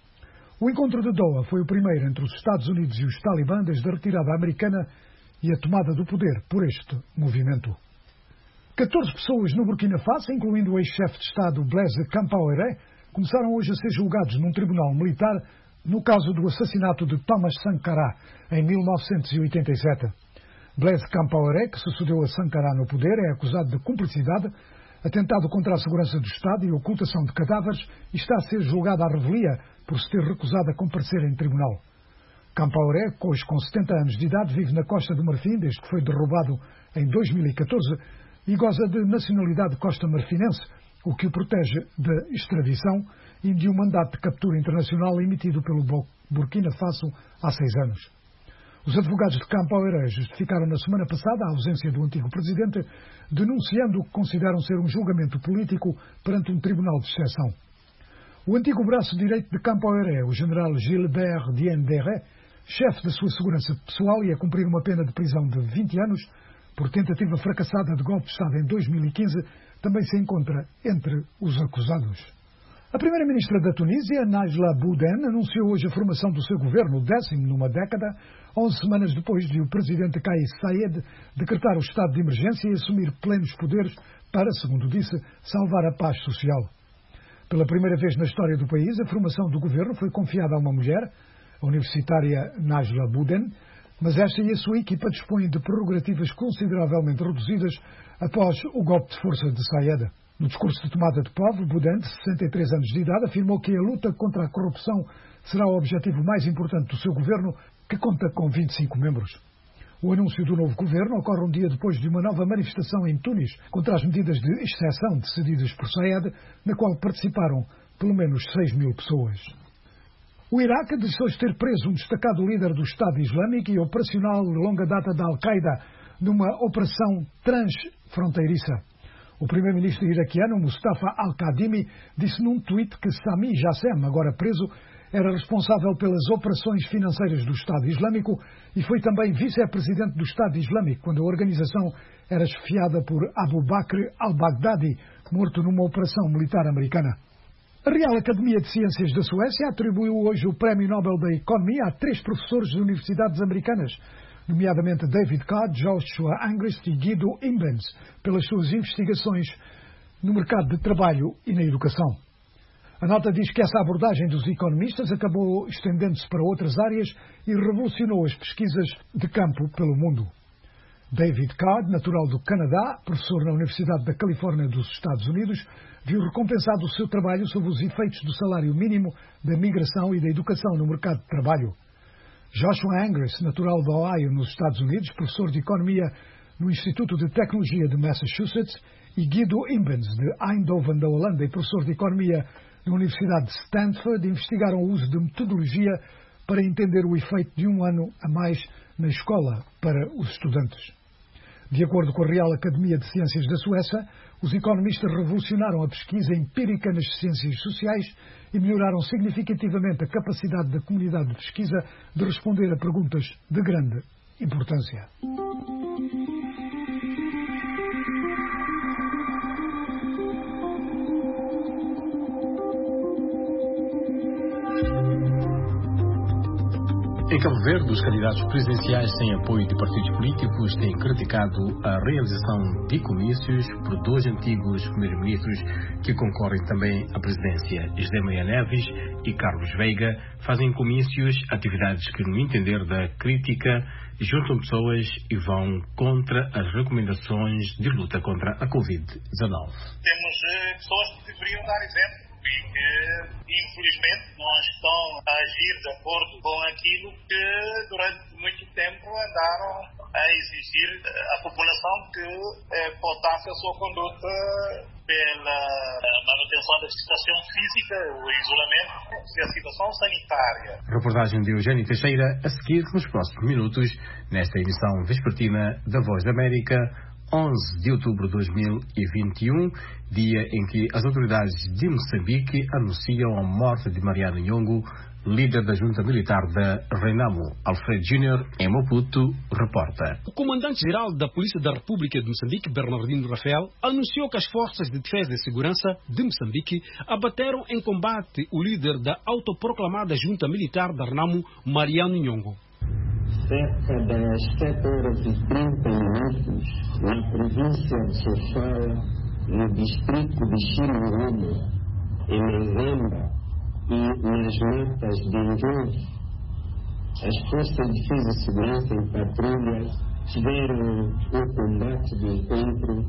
O encontro de Doha foi o primeiro entre os Estados Unidos e os Talibã desde a retirada americana e a tomada do poder por este movimento. catorze pessoas no Burkina Faso, incluindo o ex-chefe de Estado Blaise Compaoré, começaram hoje a ser julgados num tribunal militar no caso do assassinato de Thomas Sankara em mil novecentos e oitenta e sete. Blaise Compaoré, que sucedeu a Sankara no poder, é acusado de cumplicidade, atentado contra a segurança do Estado e ocultação de cadáveres e está a ser julgado à revelia por se ter recusado a comparecer em tribunal. Compaoré, hoje com setenta anos de idade, vive na Costa do Marfim desde que foi derrubado em dois mil e catorze e goza de nacionalidade costa-marfinense, o que o protege da extradição e de um mandato de captura internacional emitido pelo Burkina Faso há seis anos. Os advogados de Compaoré justificaram na semana passada a ausência do antigo presidente, denunciando o que consideram ser um julgamento político perante um tribunal de exceção. O antigo braço direito de Compaoré, o general Gilbert Diendéré, chefe da sua segurança pessoal e a cumprir uma pena de prisão de vinte anos por tentativa fracassada de golpe de Estado em dois mil e quinze, também se encontra entre os acusados. A primeira-ministra da Tunísia, Najla Bouden, anunciou hoje a formação do seu governo, o décimo numa década, onze semanas depois de o presidente Kais Saied decretar o estado de emergência e assumir plenos poderes para, segundo disse, salvar a paz social. Pela primeira vez na história do país, a formação do governo foi confiada a uma mulher, a universitária Najla Bouden, mas esta e a sua equipa dispõem de prerrogativas consideravelmente reduzidas após o golpe de força de Saied. No discurso de tomada de posse, Bouden, de sessenta e três anos de idade, afirmou que a luta contra a corrupção será o objetivo mais importante do seu governo, que conta com vinte e cinco membros. O anúncio do novo governo ocorre um dia depois de uma nova manifestação em Tunis contra as medidas de exceção decididas por Saied, na qual participaram pelo menos seis mil pessoas. O Iraque deixou-se ter preso um destacado líder do Estado Islâmico e operacional de longa data da Al-Qaeda numa operação transfronteiriça. O primeiro-ministro iraquiano, Mustafa Al-Kadhimi, disse num tweet que Sami Jassem, agora preso, era responsável pelas operações financeiras do Estado Islâmico e foi também vice-presidente do Estado Islâmico quando a organização era chefiada por Abu Bakr al-Baghdadi, morto numa operação militar americana. A Real Academia de Ciências da Suécia atribuiu hoje o Prémio Nobel da Economia a três professores de universidades americanas, nomeadamente David Codd, Joshua Angrist e Guido Imbens, pelas suas investigações no mercado de trabalho e na educação. A nota diz que essa abordagem dos economistas acabou estendendo-se para outras áreas e revolucionou as pesquisas de campo pelo mundo. David Card, natural do Canadá, professor na Universidade da Califórnia dos Estados Unidos, viu recompensado o seu trabalho sobre os efeitos do salário mínimo, da migração e da educação no mercado de trabalho. Joshua Angres, natural de Ohio, nos Estados Unidos, professor de Economia no Instituto de Tecnologia de Massachusetts, e Guido Imbens, de Eindhoven, da Holanda, e professor de Economia na Universidade de Stanford, investigaram o uso de metodologia para entender o efeito de um ano a mais na escola para os estudantes. De acordo com a Real Academia de Ciências da Suécia, os economistas revolucionaram a pesquisa empírica nas ciências sociais e melhoraram significativamente a capacidade da comunidade de pesquisa de responder a perguntas de grande importância. Em Cabo Verde, os candidatos presidenciais sem apoio de partidos políticos têm criticado a realização de comícios por dois antigos primeiros-ministros que concorrem também à presidência. José Maria Neves e Carlos Veiga fazem comícios, atividades que, no entender da crítica, juntam pessoas e vão contra as recomendações de luta contra a covid dezenove. Temos eh, pessoas que deveriam dar exemplo e que, infelizmente, não estão a agir de acordo com aquilo que durante muito tempo andaram a exigir à população que eh, pautasse a sua conduta pela manutenção da situação física, o isolamento e a situação sanitária. Reportagem de Eugênio Teixeira, a seguir nos próximos minutos, nesta emissão vespertina da Voz da América, onze de outubro de dois mil e vinte e um, dia em que as autoridades de Moçambique anunciam a morte de Mariano Nhongo, líder da junta militar da Renamo. Alfred Júnior, em Maputo, reporta. O comandante-geral da Polícia da República de Moçambique, Bernardino Rafael, anunciou que as forças de defesa e segurança de Moçambique abateram em combate o líder da autoproclamada junta militar da Renamo, Mariano Nhongo. Cerca das sete horas e trinta minutos, na província de Sofala, no distrito de Chimurumo, em Mezemba e nas matas de Njuru, as forças de defesa e segurança em patrulha tiveram um combate de encontro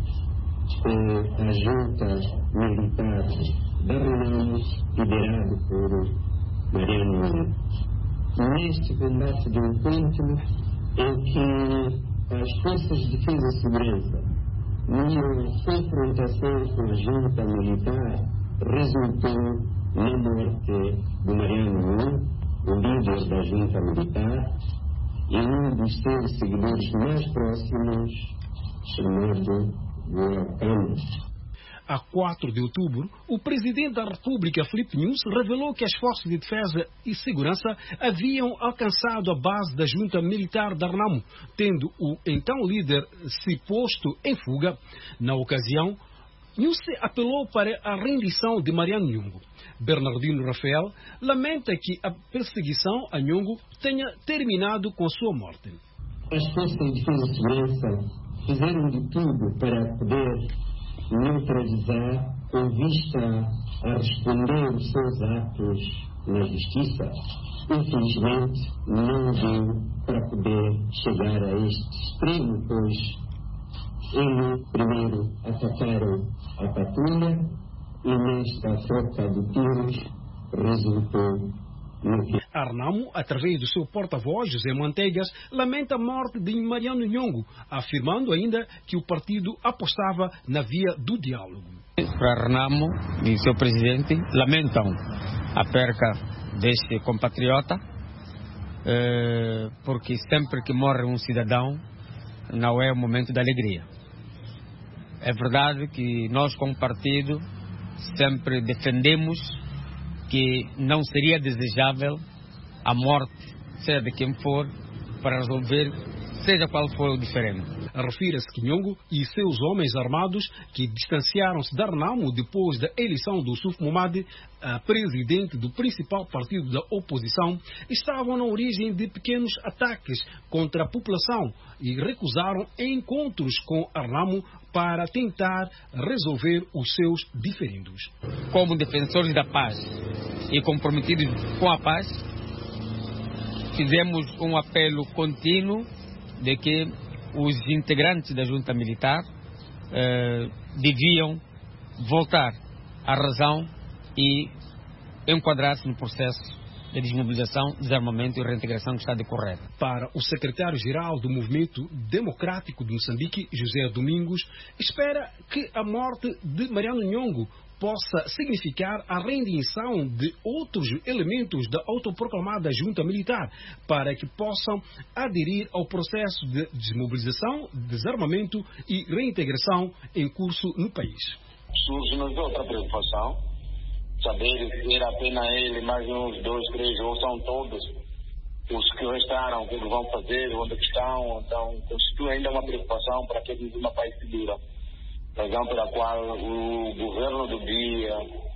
com a junta militar da Renamo, liderado por Mariano Nhongo. Neste combate de encontro em que as forças de defesa e segurança, numa confrontação com a junta militar, resultou na morte de Mariano Nhongo, o líder da junta militar, e um dos seus seguidores mais próximos, chamado Guacano. A quatro de outubro, o presidente da República, Filipe Nunes, revelou que as forças de defesa e segurança haviam alcançado a base da junta militar da Renamo, tendo o então líder se posto em fuga. Na ocasião, Nunes apelou para a rendição de Mariano Nhongo. Bernardino Rafael lamenta que a perseguição a Nhongo tenha terminado com sua morte. As forças de defesa e segurança fizeram de tudo para poder neutralizar com vista a responder os seus atos na justiça. Infelizmente, não deu para poder chegar a este extremo, pois eles primeiro atacaram a patrulha e nesta troca de tiros resultou no... A Renamo, através do seu porta-voz, José Manteigas, lamenta a morte de Mariano Nhongo, afirmando ainda que o partido apostava na via do diálogo. Para a Renamo e seu presidente lamentam a perca deste compatriota, porque sempre que morre um cidadão não é o momento da alegria. É verdade que nós, como partido, sempre defendemos que não seria desejável a morte, seja de quem for, para resolver, seja qual for o diferente. Refira-se que Nhongo e seus homens armados, que distanciaram-se da Renamo depois da eleição do Suf Momade a presidente do principal partido da oposição, estavam na origem de pequenos ataques contra a população e recusaram encontros com a Renamo para tentar resolver os seus diferendos. Como defensores da paz e comprometidos com a paz, fizemos um apelo contínuo de que os integrantes da junta militar eh, deviam voltar à razão e enquadrar-se no processo de desmobilização, desarmamento e reintegração que está a decorrer. Para o secretário-geral do Movimento Democrático de Moçambique, José Domingos, espera que a morte de Mariano Nhongo possa significar a rendição de outros elementos da autoproclamada junta militar para que possam aderir ao processo de desmobilização, desarmamento e reintegração em curso no país. Surge-nos outra preocupação, saber se era apenas ele, mais uns dois, três, ou são todos os que restaram, o que vão fazer, onde estão. Então, constitui ainda uma preocupação para que uma país segura. Razão pela qual o governo do Bia,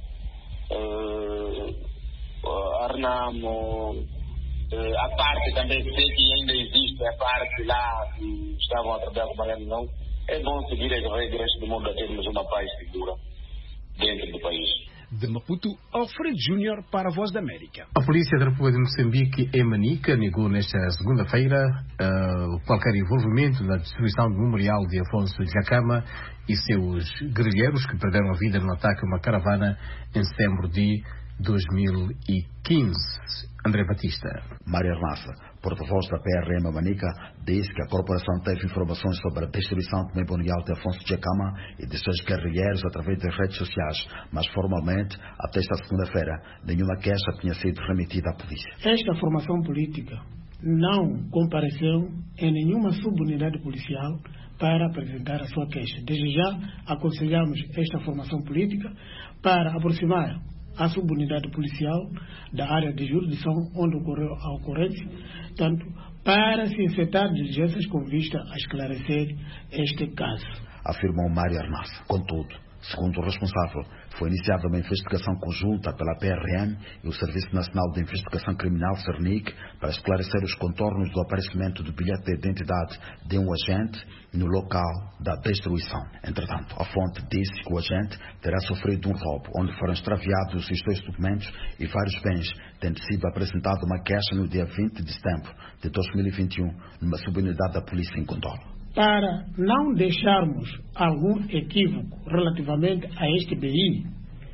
uh, a Renamo, uh, a parte também sei que ainda existe, a parte lá que estavam a trabalhar com Mariano Nhongo, é bom seguir as regras do mundo a termos uma paz segura dentro do país. De Maputo, Alfredo Júnior para a Voz da América. A Polícia da República de Moçambique, em Manica, negou nesta segunda-feira uh, qualquer envolvimento na destruição do memorial de Afonso Dhlakama e seus guerrilheiros que perderam a vida no ataque a uma caravana em setembro de dois mil e quinze. André Batista. Mário Arnassa, porta-voz da P R M Manica, disse que a corporação teve informações sobre a destruição do memorial de Afonso Dhlakama e de seus guerrilheiros através das redes sociais, mas formalmente, até esta segunda-feira, nenhuma queixa tinha sido remetida à polícia. Esta formação política não compareceu em nenhuma subunidade policial para apresentar a sua queixa. Desde já, aconselhamos esta formação política para aproximar a subunidade policial da área de jurisdição onde ocorreu a ocorrência, tanto para se encetar diligências com vista a esclarecer este caso. Afirmou Mário Arnassa. Contudo, segundo o responsável, foi iniciada uma investigação conjunta pela P R M e o Serviço Nacional de Investigação Criminal, CERNIC, para esclarecer os contornos do aparecimento do bilhete de identidade de um agente no local da destruição. Entretanto, a fonte disse que o agente terá sofrido um roubo, onde foram extraviados os dois documentos e vários bens, tendo sido apresentada uma queixa no dia vinte de setembro de dois mil e vinte e um, numa subunidade da polícia em Gondola. Para não deixarmos algum equívoco relativamente a este B I,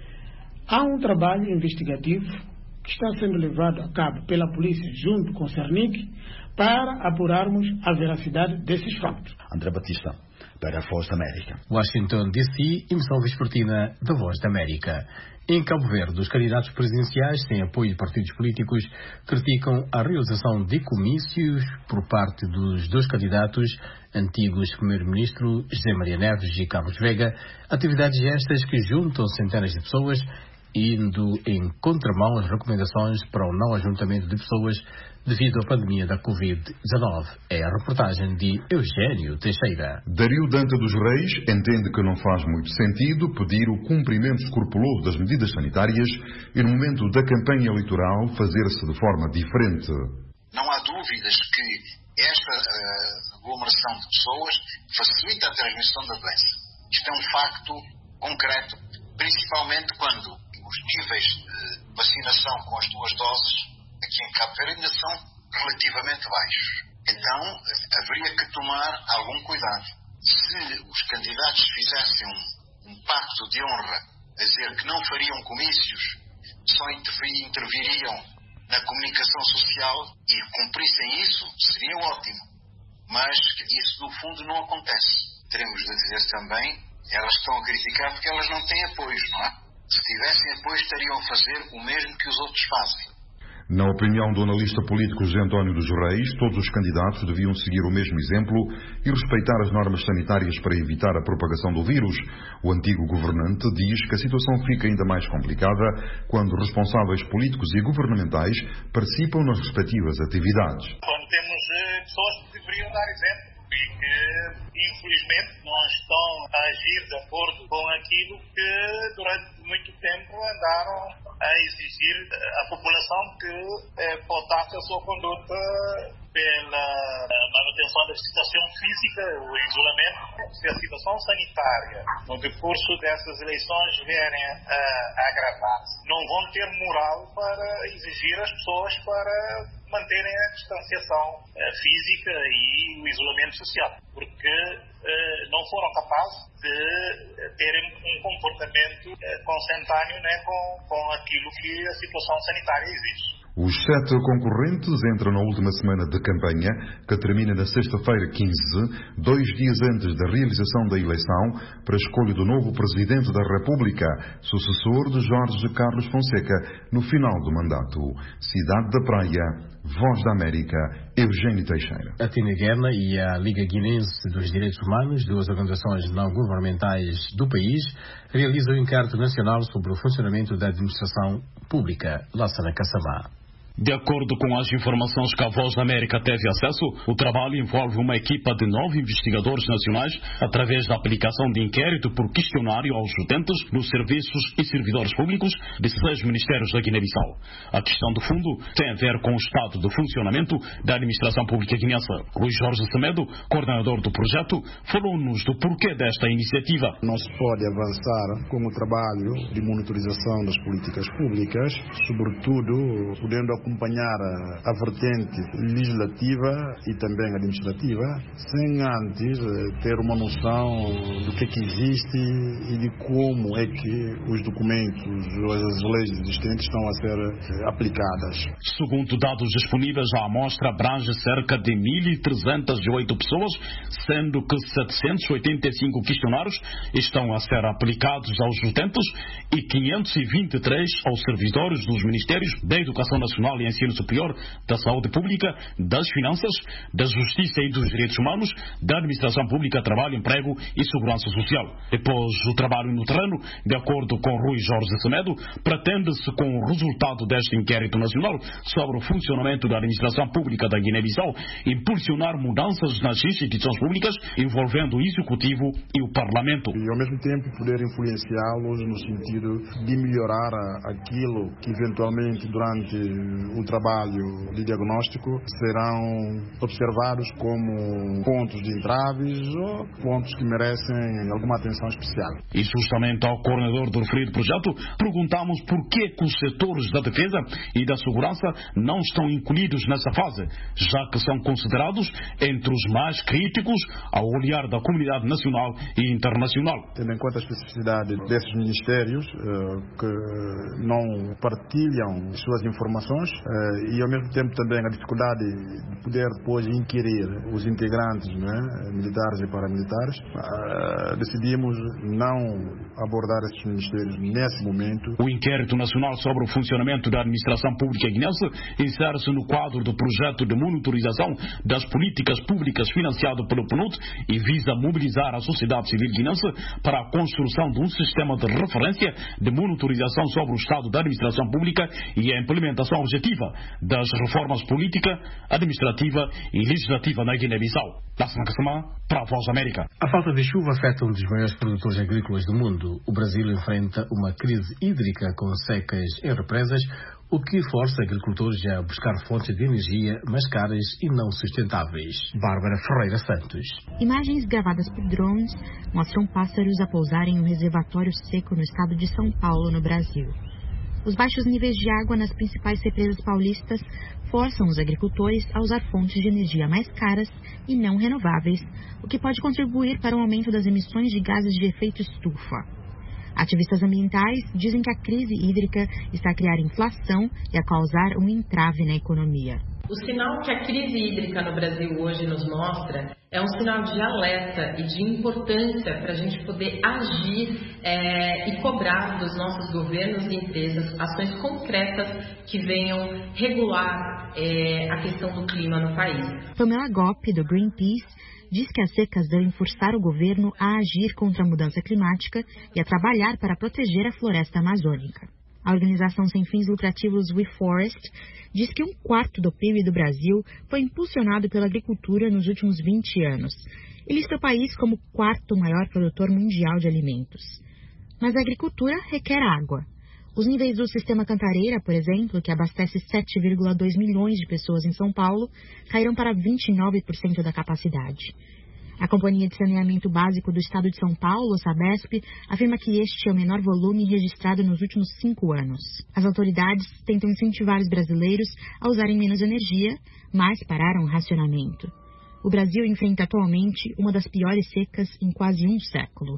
há um trabalho investigativo que está sendo levado a cabo pela polícia junto com o CERNIC para apurarmos a veracidade desses fatos. André Batista, para a Voz da América. Washington, D C, emissão vespertina da Voz da América. Em Cabo Verde, os candidatos presidenciais, sem apoio de partidos políticos, criticam a realização de comícios por parte dos dois candidatos, antigos primeiro-ministro José Maria Neves e Carlos Vega, atividades estas que juntam centenas de pessoas, indo em contramão às recomendações para o não ajuntamento de pessoas devido à pandemia da covid dezenove. É a reportagem de Eugênio Teixeira. Dario Dante dos Reis entende que não faz muito sentido pedir o cumprimento escrupuloso das medidas sanitárias e no momento da campanha eleitoral fazer-se de forma diferente. Não há dúvidas que esta uh, aglomeração de pessoas facilita a transmissão da doença. Isto é um facto concreto, principalmente quando os níveis de vacinação com as duas doses aqui em Cabo Verde ainda são relativamente baixos. Então, haveria que tomar algum cuidado. Se os candidatos fizessem um, um pacto de honra a dizer que não fariam comícios, só interviriam na comunicação social e cumprissem isso, seria ótimo. Mas isso, no fundo, não acontece. Teremos de dizer também, elas estão a criticar porque elas não têm apoios, não é? Se tivessem apoio, estariam a fazer o mesmo que os outros fazem. Na opinião do analista político José António dos Reis, todos os candidatos deviam seguir o mesmo exemplo e respeitar as normas sanitárias para evitar a propagação do vírus. O antigo governante diz que a situação fica ainda mais complicada quando responsáveis políticos e governamentais participam nas respectivas atividades. Quando temos uh, pessoas que deveriam dar exemplo, e que, infelizmente, não estão a agir de acordo com aquilo que durante muito tempo andaram a exigir à população que eh, pautasse a sua conduta pela manutenção da situação física, o isolamento. Se a situação sanitária, no decurso dessas eleições, vierem a, a agravar-se, não vão ter moral para exigir às pessoas para manterem a distanciação eh, física e o isolamento social, porque eh, não foram capazes de terem um comportamento eh, consentâneo, né, com, com aquilo que a situação sanitária exige. Os sete concorrentes entram na última semana de campanha, que termina na sexta-feira quinze, dois dias antes da realização da eleição para a escolha do novo Presidente da República, sucessor de Jorge Carlos Fonseca, no final do mandato. Cidade da Praia, Voz da América, Eugênio Teixeira. A Tineguerna e a Liga Guinense dos Direitos Humanos, duas organizações não governamentais do país, realizam o inquérito nacional sobre o funcionamento da administração pública. Lassana Kassamá. De acordo com as informações que a Voz da América teve acesso, o trabalho envolve uma equipa de nove investigadores nacionais através da aplicação de inquérito por questionário aos utentes nos serviços e servidores públicos de seis ministérios da Guiné-Bissau. A questão do fundo tem a ver com o estado de funcionamento da administração pública guinense. Luís Jorge Semedo, coordenador do projeto, falou-nos do porquê desta iniciativa. Não se pode avançar com o trabalho de monitorização das políticas públicas, sobretudo podendo acompanhar a, a vertente legislativa e também administrativa, sem antes ter uma noção do que é que existe e de como é que os documentos ou as leis existentes estão a ser aplicadas. Segundo dados disponíveis, a amostra abrange cerca de mil trezentas e oito pessoas, sendo que setecentos e oitenta e cinco questionários estão a ser aplicados aos utentes e quinhentos e vinte e três aos servidores dos Ministérios da Educação Nacional e Ensino Superior, da Saúde Pública, das Finanças, da Justiça e dos Direitos Humanos, da Administração Pública, Trabalho, Emprego e Segurança Social. Depois, o trabalho no terreno, de acordo com Rui Jorge Semedo, pretende-se, com o resultado deste inquérito nacional sobre o funcionamento da Administração Pública da Guiné-Bissau, impulsionar mudanças nas instituições públicas envolvendo o Executivo e o Parlamento. E, ao mesmo tempo, poder influenciá-los no sentido de melhorar aquilo que, eventualmente, durante o trabalho de diagnóstico serão observados como pontos de entraves ou pontos que merecem alguma atenção especial. E justamente ao coordenador do referido projeto perguntamos por que os setores da defesa e da segurança não estão incluídos nessa fase, já que são considerados entre os mais críticos ao olhar da comunidade nacional e internacional. Tendo em conta a especificidade desses ministérios que não partilham suas informações, e ao mesmo tempo também a dificuldade de poder depois inquirir os integrantes, né, militares e paramilitares, uh, decidimos não abordar esses ministérios nesse momento. O inquérito nacional sobre o funcionamento da administração pública guinense insere-se no quadro do projeto de monitorização das políticas públicas financiado pelo P N U D e visa mobilizar a sociedade civil guinense para a construção de um sistema de referência de monitorização sobre o estado da administração pública e a implementação objetiva das reformas política, administrativa e legislativa na Guiné-Bissau. Lassana Kassamá, para a Voz da América. A falta de chuva afeta um dos maiores produtores agrícolas do mundo. O Brasil enfrenta uma crise hídrica com secas em represas, o que força agricultores a buscar fontes de energia mais caras e não sustentáveis. Bárbara Ferreira Santos. Imagens gravadas por drones mostram pássaros a pousarem em um reservatório seco no estado de São Paulo, no Brasil. Os baixos níveis de água nas principais represas paulistas forçam os agricultores a usar fontes de energia mais caras e não renováveis, o que pode contribuir para o aumento das emissões de gases de efeito estufa. Ativistas ambientais dizem que a crise hídrica está a criar inflação e a causar um entrave na economia. O sinal que a crise hídrica no Brasil hoje nos mostra é um sinal de alerta e de importância para a gente poder agir é, e cobrar dos nossos governos e empresas ações concretas que venham regular é, a questão do clima no país. Pamela Gopp, do Greenpeace, diz que as secas devem forçar o governo a agir contra a mudança climática e a trabalhar para proteger a floresta amazônica. A organização sem fins lucrativos WeForest diz que um quarto do P I B do Brasil foi impulsionado pela agricultura nos últimos vinte anos e lista o país como o quarto maior produtor mundial de alimentos. Mas a agricultura requer água. Os níveis do sistema Cantareira, por exemplo, que abastece sete vírgula dois milhões de pessoas em São Paulo, caíram para vinte e nove por cento da capacidade. A Companhia de Saneamento Básico do Estado de São Paulo, Sabesp, afirma que este é o menor volume registrado nos últimos cinco anos. As autoridades tentam incentivar os brasileiros a usarem menos energia, mas pararam o racionamento. O Brasil enfrenta atualmente uma das piores secas em quase um século.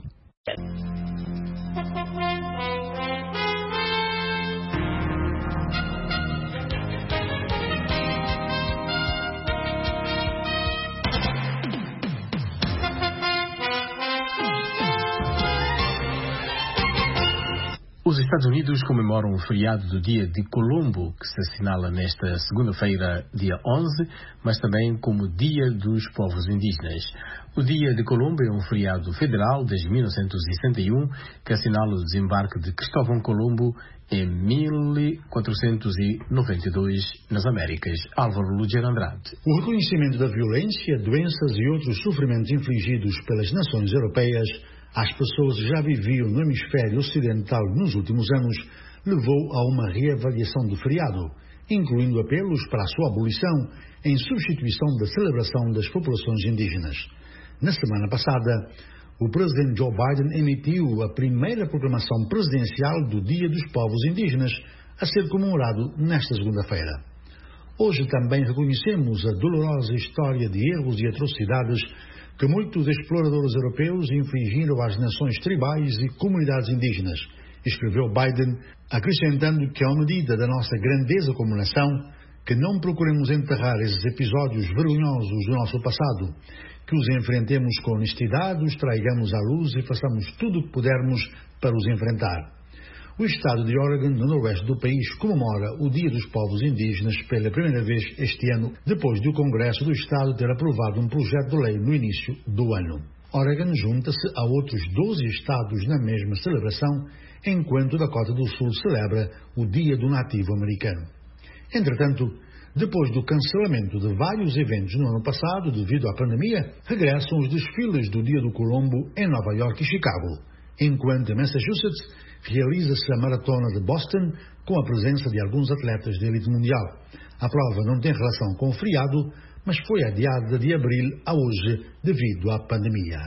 Os Estados Unidos comemoram o feriado do Dia de Colombo, que se assinala nesta segunda-feira, dia onze, mas também como Dia dos Povos Indígenas. O Dia de Colombo é um feriado federal desde mil novecentos e sessenta e um, que assinala o desembarque de Cristóvão Colombo em mil quatrocentos e noventa e dois nas Américas. Álvaro Luger Andrade. O reconhecimento da violência, doenças e outros sofrimentos infligidos pelas nações europeias às pessoas que já viviam no hemisfério ocidental nos últimos anos levou a uma reavaliação do feriado, incluindo apelos para a sua abolição em substituição da celebração das populações indígenas. Na semana passada, o presidente Joe Biden emitiu a primeira proclamação presidencial do Dia dos Povos Indígenas, a ser comemorado nesta segunda-feira. Hoje também reconhecemos a dolorosa história de erros e atrocidades que muitos exploradores europeus infligiram às nações tribais e comunidades indígenas, escreveu Biden, acrescentando que, à medida da nossa grandeza como nação, que não procuremos enterrar esses episódios vergonhosos do nosso passado, que os enfrentemos com honestidade, os traigamos à luz e façamos tudo o que pudermos para os enfrentar. O estado de Oregon, no noroeste do país, comemora o Dia dos Povos Indígenas pela primeira vez este ano, depois do Congresso do Estado ter aprovado um projeto de lei no início do ano. Oregon junta-se a outros doze estados na mesma celebração, enquanto Dakota do Sul celebra o Dia do Nativo Americano. Entretanto, depois do cancelamento de vários eventos no ano passado devido à pandemia, regressam os desfiles do Dia do Colombo em Nova York e Chicago, enquanto em Massachusetts realiza-se a Maratona de Boston com a presença de alguns atletas de elite mundial. A prova não tem relação com o feriado, mas foi adiada de abril a hoje devido à pandemia.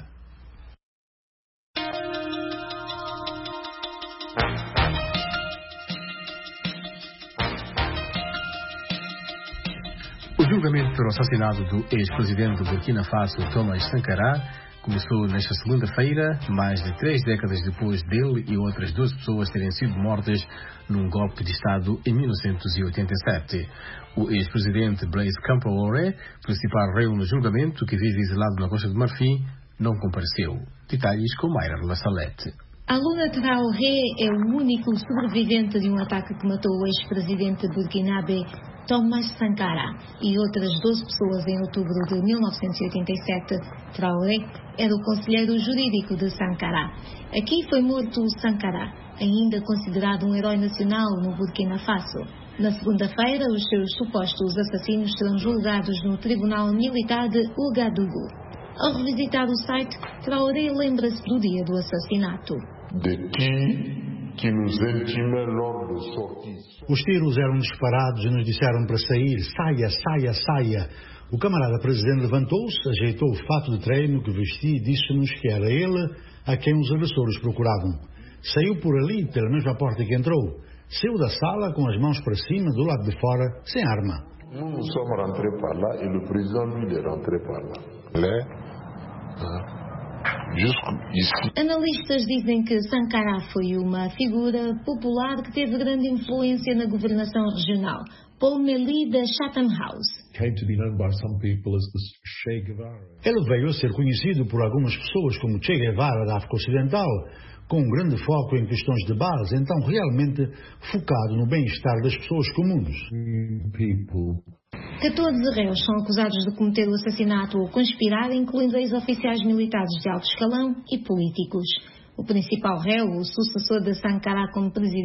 O julgamento pelo assassinato do ex-presidente do Burkina Faso, Thomas Sankara, começou nesta segunda-feira, mais de três décadas depois dele e outras duas pessoas terem sido mortas num golpe de Estado em mil novecentos e oitenta e sete. O ex-presidente Blaise Compaoré, principal réu no julgamento, que vive exilado na Costa do Marfim, não compareceu. Detalhes com Mayra Lassalete. Aluna Traoré é o único sobrevivente de um ataque que matou o ex-presidente burkinabé Thomas Sankara e outras doze pessoas em outubro de mil novecentos e oitenta e sete. Traoré era o conselheiro jurídico de Sankara. Aqui foi morto Sankara, ainda considerado um herói nacional no Burkina Faso. Na segunda-feira, os seus supostos assassinos serão julgados no Tribunal Militar de Ouagadougou. Ao revisitar o site, Traoré lembra-se do dia do assassinato. De ti que nos intima logo de sortir. Os tiros eram disparados e nos disseram para sair. Saia, saia, saia. O camarada presidente levantou-se, ajeitou o fato de treino que vestia e disse-nos que era ele a quem os agressores procuravam. Saiu por ali, pela mesma porta que entrou. Saiu da sala com as mãos para cima, do lado de fora, sem arma. Nous nous sommes rentrés par là et le président lui est rentré par là. Là, Analistas dizem que Sankara foi uma figura popular que teve grande influência na governação regional. Paul Meli, da Chatham House. Ele veio a ser conhecido por algumas pessoas como Che Guevara da África Ocidental, com um grande foco em questões de base, então realmente focado no bem-estar das pessoas comuns. catorze réus são acusados de cometer o assassinato ou conspirar, incluindo ex-oficiais militares de alto escalão e políticos. O principal réu, o sucessor de Sankara como presidente,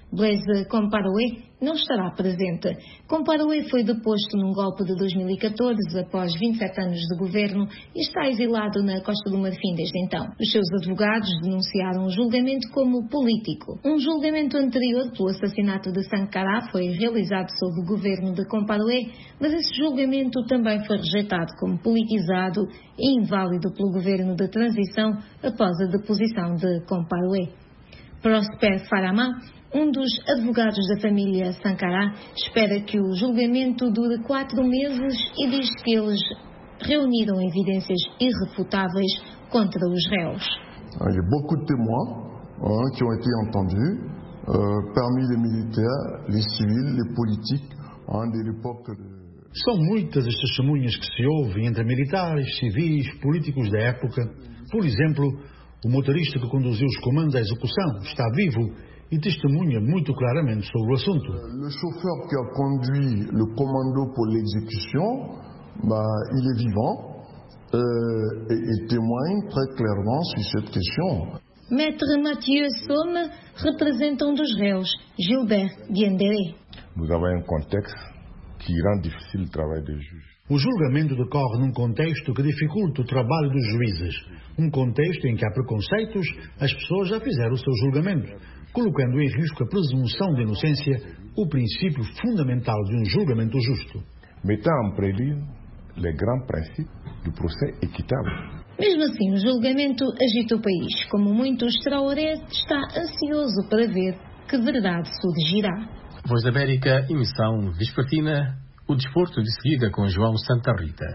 Blaise Compaoré não estará presente. Compaoré foi deposto num golpe de dois mil e catorze, após vinte e sete anos de governo, e está exilado na Costa do Marfim desde então. Os seus advogados denunciaram o julgamento como político. Um julgamento anterior pelo assassinato de Sankara foi realizado sob o governo de Compaoré, mas esse julgamento também foi rejeitado como politizado e inválido pelo governo de transição após a deposição de Compaoré. Prosper Farama, um dos advogados da família Sankara, espera que o julgamento dure quatro meses e diz que eles reuniram evidências irrefutáveis contra os réus. Il y a beaucoup de témoins hein, qui ont été entendus, euh, parmi les militaires, les civils, les politiques, hein, de l'époque de... São muitas as testemunhas que se ouvem entre militares, civis, políticos da época. Por exemplo, o motorista que conduziu os comandos à execução está vivo e testemunha muito claramente sobre o assunto. Le chauffeur qui a conduit le commando pour l'exécution, bah, il est vivant euh, et, et témoigne très clairement sur cette question. Maître Mathieu Somme representa um dos réus, Gilbert Diendéré. Nous avons un contexte qui rend difficile le travail des juges. O julgamento decorre num contexto que dificulta o trabalho dos juízes. Um contexto em que há preconceitos, as pessoas já fizeram o seu julgamento, colocando em risco a presunção de inocência, o princípio fundamental de um julgamento justo. Mettant en prélude les grands principes du procès équitable. Mesmo assim, o julgamento agita o país. Como muitos, Traoré está ansioso para ver que verdade surgirá. Voz da América, emissão vespertina, o desporto de seguida com João Santa Rita.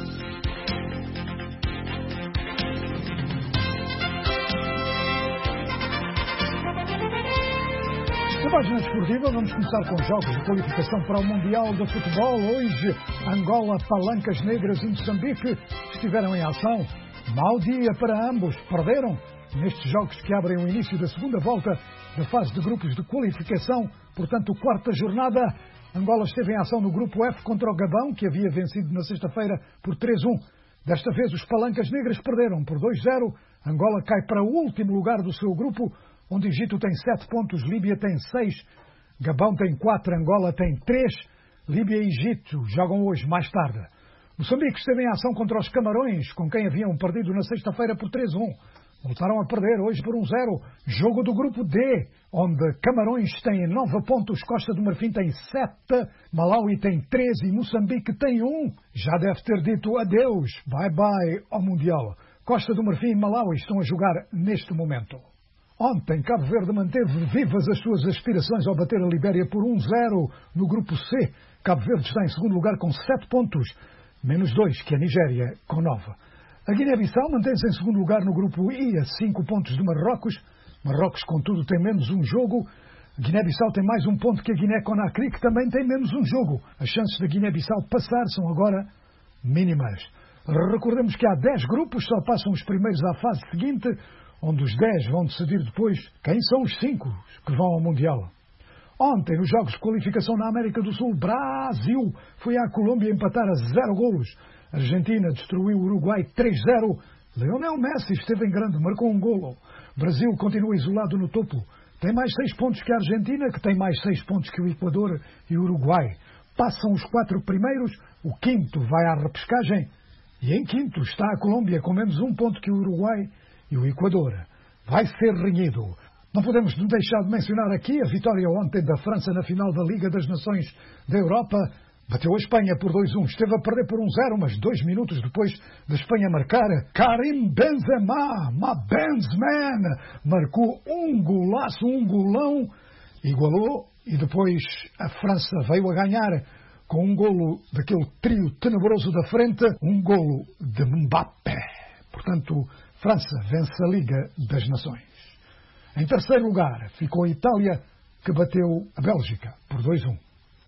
Na página desportiva, vamos começar com jogos de qualificação para o Mundial de Futebol. Hoje, Angola, Palancas Negras e Moçambique estiveram em ação. Mau dia para ambos, perderam nestes jogos que abrem o início da segunda volta da fase de grupos de qualificação. Portanto, quarta jornada, Angola esteve em ação no grupo F contra o Gabão, que havia vencido na sexta-feira por três a um. Desta vez, os Palancas Negras perderam por dois a zero. Angola cai para o último lugar do seu grupo, onde Egito tem sete pontos, Líbia tem seis, Gabão tem quatro, Angola tem três. Líbia e Egito jogam hoje mais tarde. Moçambique esteve em ação contra os Camarões, com quem haviam perdido na sexta-feira por três a um. Voltaram a perder hoje por um a zero. Jogo do grupo D, onde Camarões tem nove pontos, Costa do Marfim tem sete, Malawi tem treze e Moçambique tem um. Já deve ter dito adeus, bye-bye ao Mundial. Costa do Marfim e Malawi estão a jogar neste momento. Ontem, Cabo Verde manteve vivas as suas aspirações ao bater a Libéria por um a zero no grupo C. Cabo Verde está em segundo lugar com sete pontos, menos dois que a Nigéria com nove. A Guiné-Bissau mantém-se em segundo lugar no grupo I, a cinco pontos de Marrocos. Marrocos, contudo, tem menos um jogo. A Guiné-Bissau tem mais um ponto que a Guiné-Conakry, que também tem menos um jogo. As chances da Guiné-Bissau passar são agora mínimas. Recordemos que há dez grupos, só passam os primeiros à fase seguinte, onde os dez vão decidir depois quem são os cinco que vão ao Mundial. Ontem, nos jogos de qualificação na América do Sul, Brasil foi à Colômbia empatar a zero golos. A Argentina destruiu o Uruguai três a zero. Lionel Messi esteve em grande, marcou um golo. Brasil continua isolado no topo. Tem mais seis pontos que a Argentina, que tem mais seis pontos que o Equador e o Uruguai. Passam os quatro primeiros, o quinto vai à repescagem. E em quinto está a Colômbia, com menos um ponto que o Uruguai e o Equador. Vai ser renhido. Não podemos deixar de mencionar aqui a vitória ontem da França na final da Liga das Nações da Europa. Bateu a Espanha por dois a um. Esteve a perder por um a zero, mas dois minutos depois da Espanha marcar, Karim Benzema, my Benzman, marcou um golaço, um golão, igualou, e depois a França veio a ganhar com um golo daquele trio tenebroso da frente, um golo de Mbappé. Portanto, França vence a Liga das Nações. Em terceiro lugar ficou a Itália, que bateu a Bélgica por dois a um.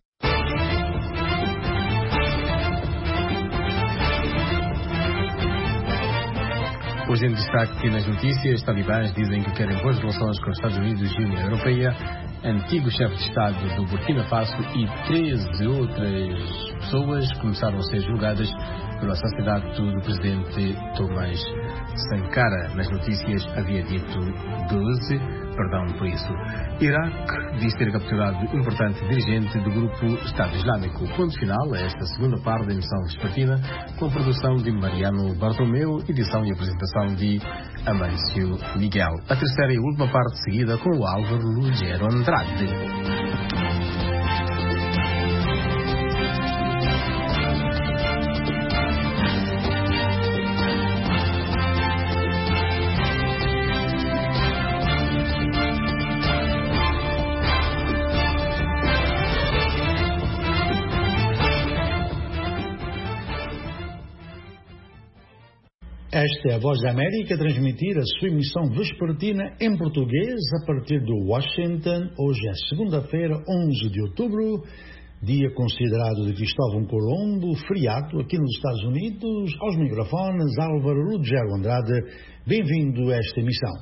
Hoje em destaque nas notícias, talibãs dizem que querem boas relações com os Estados Unidos e a União Europeia. Antigo chefe de Estado do Burkina Faso e treze outras pessoas começaram a ser julgadas pelo assassinato do presidente Thomas Sankara. Nas notícias havia dito doze, perdão por isso. Iraque diz ter capturado importante dirigente do grupo Estado Islâmico. Ponto final a esta segunda parte da emissão vespertina, com produção de Mariano Bartolomeu, edição e apresentação de Amâncio Miguel. A terceira e última parte seguida com o Álvaro Lugero Andrade. Esta é a Voz da América a transmitir a sua emissão vespertina em português a partir de Washington. Hoje é segunda-feira, onze de outubro, dia considerado de Cristóvão Colombo, feriado aqui nos Estados Unidos. Aos microfones, Álvaro Lugero Andrade. Bem-vindo a esta emissão.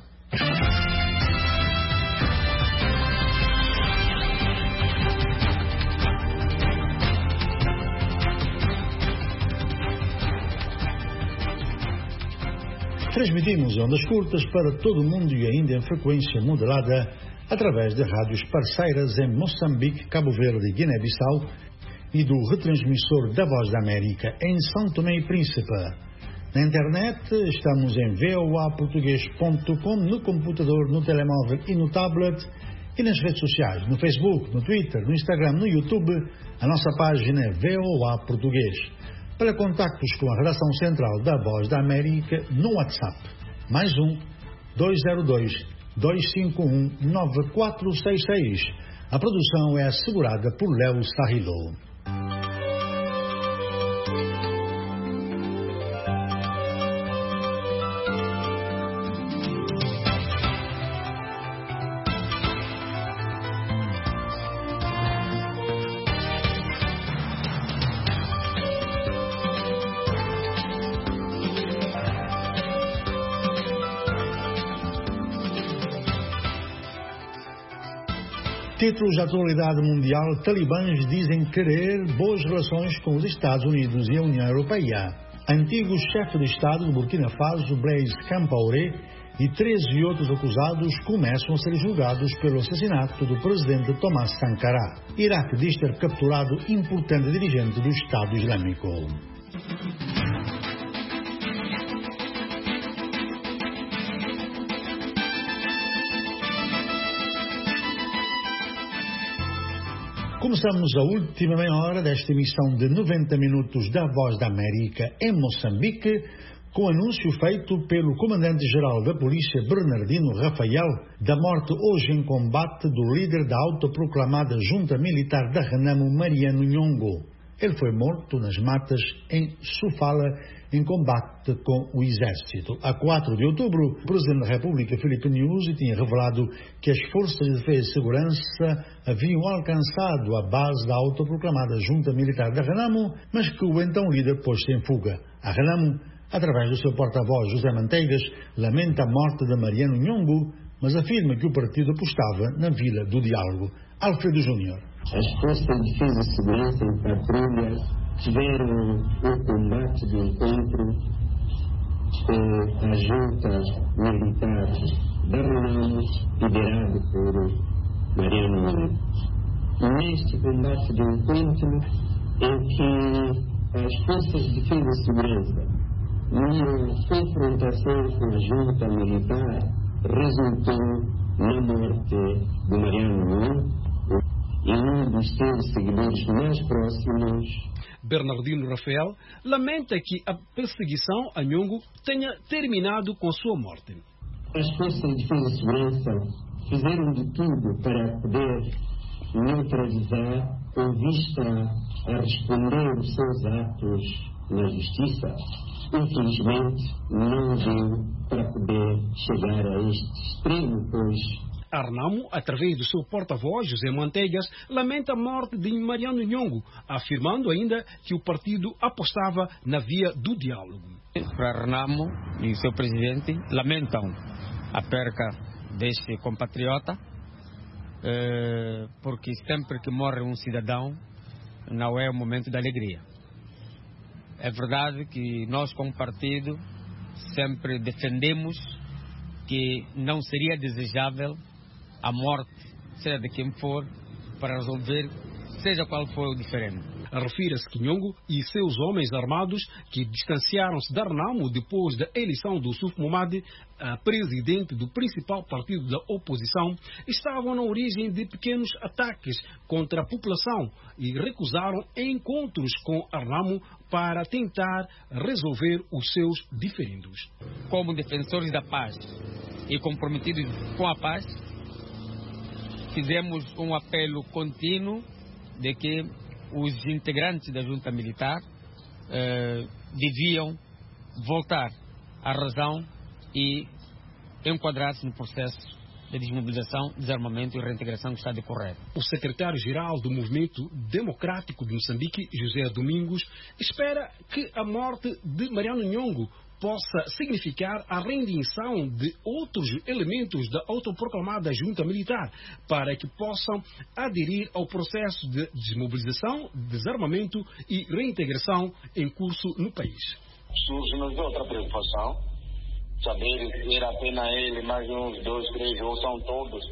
Transmitimos ondas curtas para todo o mundo e ainda em frequência modulada através de rádios parceiras em Moçambique, Cabo Verde e Guiné-Bissau e do retransmissor da Voz da América em São Tomé e Príncipe. Na internet estamos em v o a português ponto com, no computador, no telemóvel e no tablet, e nas redes sociais, no Facebook, no Twitter, no Instagram, no YouTube. A nossa página é V O A Português. Para contactos com a redação central da Voz da América, no WhatsApp, mais um, dois zero dois, dois cinco um, nove quatro seis seis. A produção é assegurada por Léo Sarrilo. Títulos da atualidade mundial: talibãs dizem querer boas relações com os Estados Unidos e a União Europeia. Antigo chefe de Estado do Burkina Faso, Blaise Compaoré, e treze outros acusados começam a ser julgados pelo assassinato do presidente Thomas Sankara. Iraque diz ter capturado importante dirigente do Estado Islâmico. Começamos a última meia hora desta emissão de noventa minutos da Voz da América em Moçambique, com anúncio feito pelo Comandante-Geral da Polícia, Bernardino Rafael, da morte hoje em combate do líder da autoproclamada Junta Militar da Renamo, Mariano Nhongo. Ele foi morto nas matas em Sofala, em combate com o Exército. A quatro de outubro, o Presidente da República, Filipe Nyusi, tinha revelado que as Forças de Defesa e Segurança haviam alcançado a base da autoproclamada Junta Militar da Renamo, mas que o então líder pôs-se em fuga. A Renamo, através do seu porta-voz, José Manteigas, lamenta a morte de Mariano Nhongo, mas afirma que o partido apostava na Vila do Diálogo. Alfredo Júnior. As Forças de Defesa e Segurança em patrulha tiveram um combate de encontro com a junta militar da Renamo, liderada por Mariano Nhongo. Neste combate de encontro, em que as Forças de Defesa e Segurança, numa confrontação com a junta militar, resultou na morte de Mariano Nhongo e um dos seus seguidores mais próximos. Bernardino Rafael lamenta que a perseguição a Nhongo tenha terminado com sua morte. As Forças de Defesa e Segurança fizeram de tudo para poder neutralizar com vista a responder os seus atos na Justiça. Infelizmente, não deu para poder chegar a este extremo, pois a Renamo, através do seu porta-voz, José Manteigas, lamenta a morte de Mariano Nhongo, afirmando ainda que o partido apostava na via do diálogo. Para a Renamo e o seu presidente lamentam a perca deste compatriota, porque sempre que morre um cidadão não é um momento de alegria. É verdade que nós, como partido, sempre defendemos que não seria desejável a morte, seja de quem for, para resolver, seja qual for o diferente. Refira-se que Nhongo e seus homens armados, que distanciaram-se da Renamo depois da eleição do Suf Momade a presidente do principal partido da oposição, estavam na origem de pequenos ataques contra a população e recusaram encontros com a Renamo para tentar resolver os seus diferendos. Como defensores da paz e comprometidos com a paz, fizemos um apelo contínuo de que os integrantes da junta militar eh, deviam voltar à razão e enquadrar-se no processo de desmobilização, desarmamento e reintegração que está a decorrer. O secretário-geral do Movimento Democrático de Moçambique, José Domingos, espera que a morte de Mariano Nhongo possa significar a rendição de outros elementos da autoproclamada junta militar para que possam aderir ao processo de desmobilização, desarmamento e reintegração em curso no país. Surge-nos outra preocupação, saber que era apenas ele, mais uns dois, três, ou são todos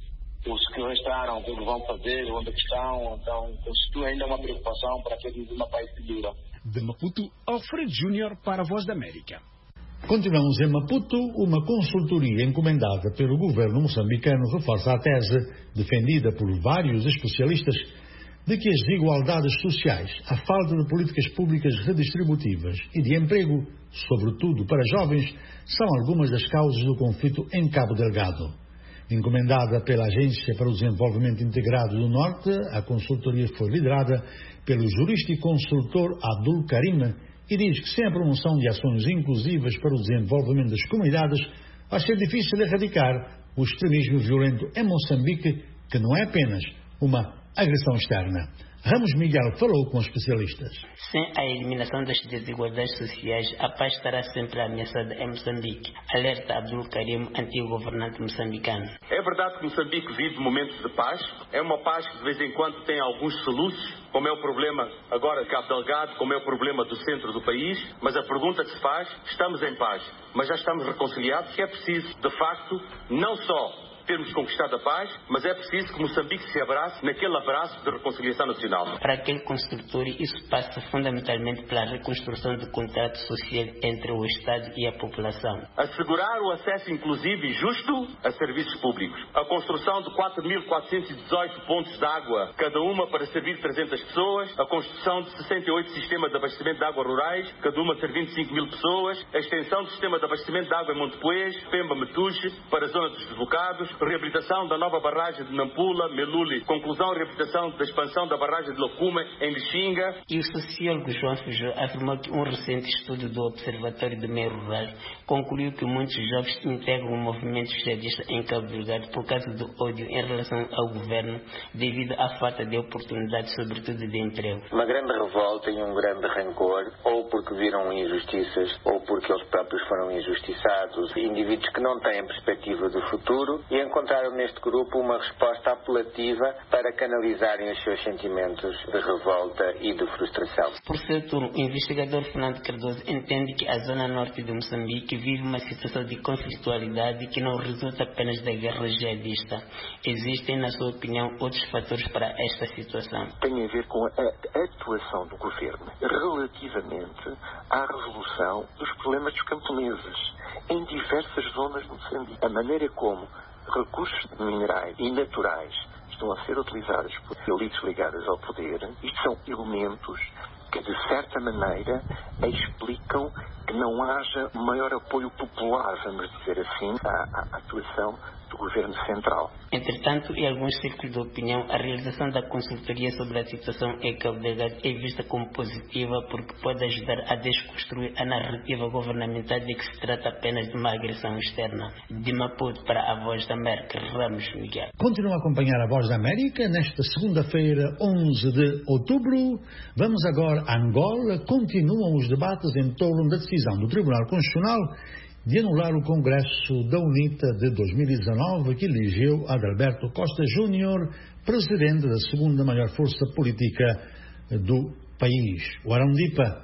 os que restaram, o que vão fazer, onde estão, então constitui ainda uma preocupação para que uma país segura. De Maputo, Alfredo Júnior para a Voz da América. Continuamos em Maputo. Uma consultoria encomendada pelo governo moçambicano reforça a tese, defendida por vários especialistas, de que as desigualdades sociais, a falta de políticas públicas redistributivas e de emprego, sobretudo para jovens, são algumas das causas do conflito em Cabo Delgado. Encomendada pela Agência para o Desenvolvimento Integrado do Norte, a consultoria foi liderada pelo jurista e consultor Abdul Karim e diz que sem a promoção de ações inclusivas para o desenvolvimento das comunidades vai ser difícil erradicar o extremismo violento em Moçambique, que não é apenas uma agressão externa. Ramos Miguel falou com especialistas. Sem a eliminação das desigualdades sociais, a paz estará sempre ameaçada em Moçambique. Alerta Abdul Karim, antigo governante moçambicano. É verdade que Moçambique vive momentos de paz. É uma paz que de vez em quando tem alguns soluços, como é o problema agora de Cabo Delgado, como é o problema do centro do país. Mas a pergunta que se faz, estamos em paz, mas já estamos reconciliados, que é preciso, de facto, não só termos conquistado a paz, mas é preciso que Moçambique se abrace naquele abraço de reconciliação nacional. Para aquele construtor, isso passa fundamentalmente pela reconstrução do contrato social entre o Estado e a população. Assegurar o acesso inclusivo e justo a serviços públicos. A construção de quatro mil quatrocentos e dezoito pontos de água, cada uma para servir trezentas pessoas. A construção de sessenta e oito sistemas de abastecimento de água rurais, cada uma servindo cinco mil pessoas. A extensão do sistema de abastecimento de água em Montepuez, Pemba, Metuche, para a zona dos deslocados. Reabilitação da nova barragem de Nampula, Meluli. Conclusão e reabilitação da expansão da barragem de Locuma, em Lixinga. E o sociólogo João Fujô afirmou que um recente estudo do Observatório do Meio Rural concluiu que muitos jovens integram o movimento jihadista em Cabo Delgado por causa do ódio em relação ao governo, devido à falta de oportunidades, sobretudo de emprego. Uma grande revolta e um grande rancor, ou porque viram injustiças, ou porque eles próprios foram injustiçados. Indivíduos que não têm perspectiva do futuro e encontraram neste grupo uma resposta apelativa para canalizarem os seus sentimentos de revolta e de frustração. Por seu turno, o investigador Fernando Cardoso entende que a zona norte de Moçambique vive uma situação de conflitualidade que não resulta apenas da guerra jihadista. Existem, na sua opinião, outros fatores para esta situação. Tem a ver com a atuação do governo relativamente à resolução dos problemas dos camponeses em diversas zonas de Moçambique. A maneira como recursos minerais e naturais estão a ser utilizados por elites ligadas ao poder, isto são elementos que, de certa maneira, explicam que não haja maior apoio popular, vamos dizer assim, à, à atuação do governo central. Entretanto, em alguns círculos de opinião, a realização da consultoria sobre a situação em Cabo Delgado é vista como positiva porque pode ajudar a desconstruir a narrativa governamental de que se trata apenas de uma agressão externa. De Maputo para a Voz da América, Ramos Miguel. Continua a acompanhar a Voz da América nesta segunda-feira, onze de outubro. Vamos agora a Angola. Continuam os debates em torno da decisão do Tribunal Constitucional de anular o Congresso da UNITA de dois mil e dezanove, que elegeu Adalberto Costa Júnior presidente da segunda maior força política do país. O Arandipa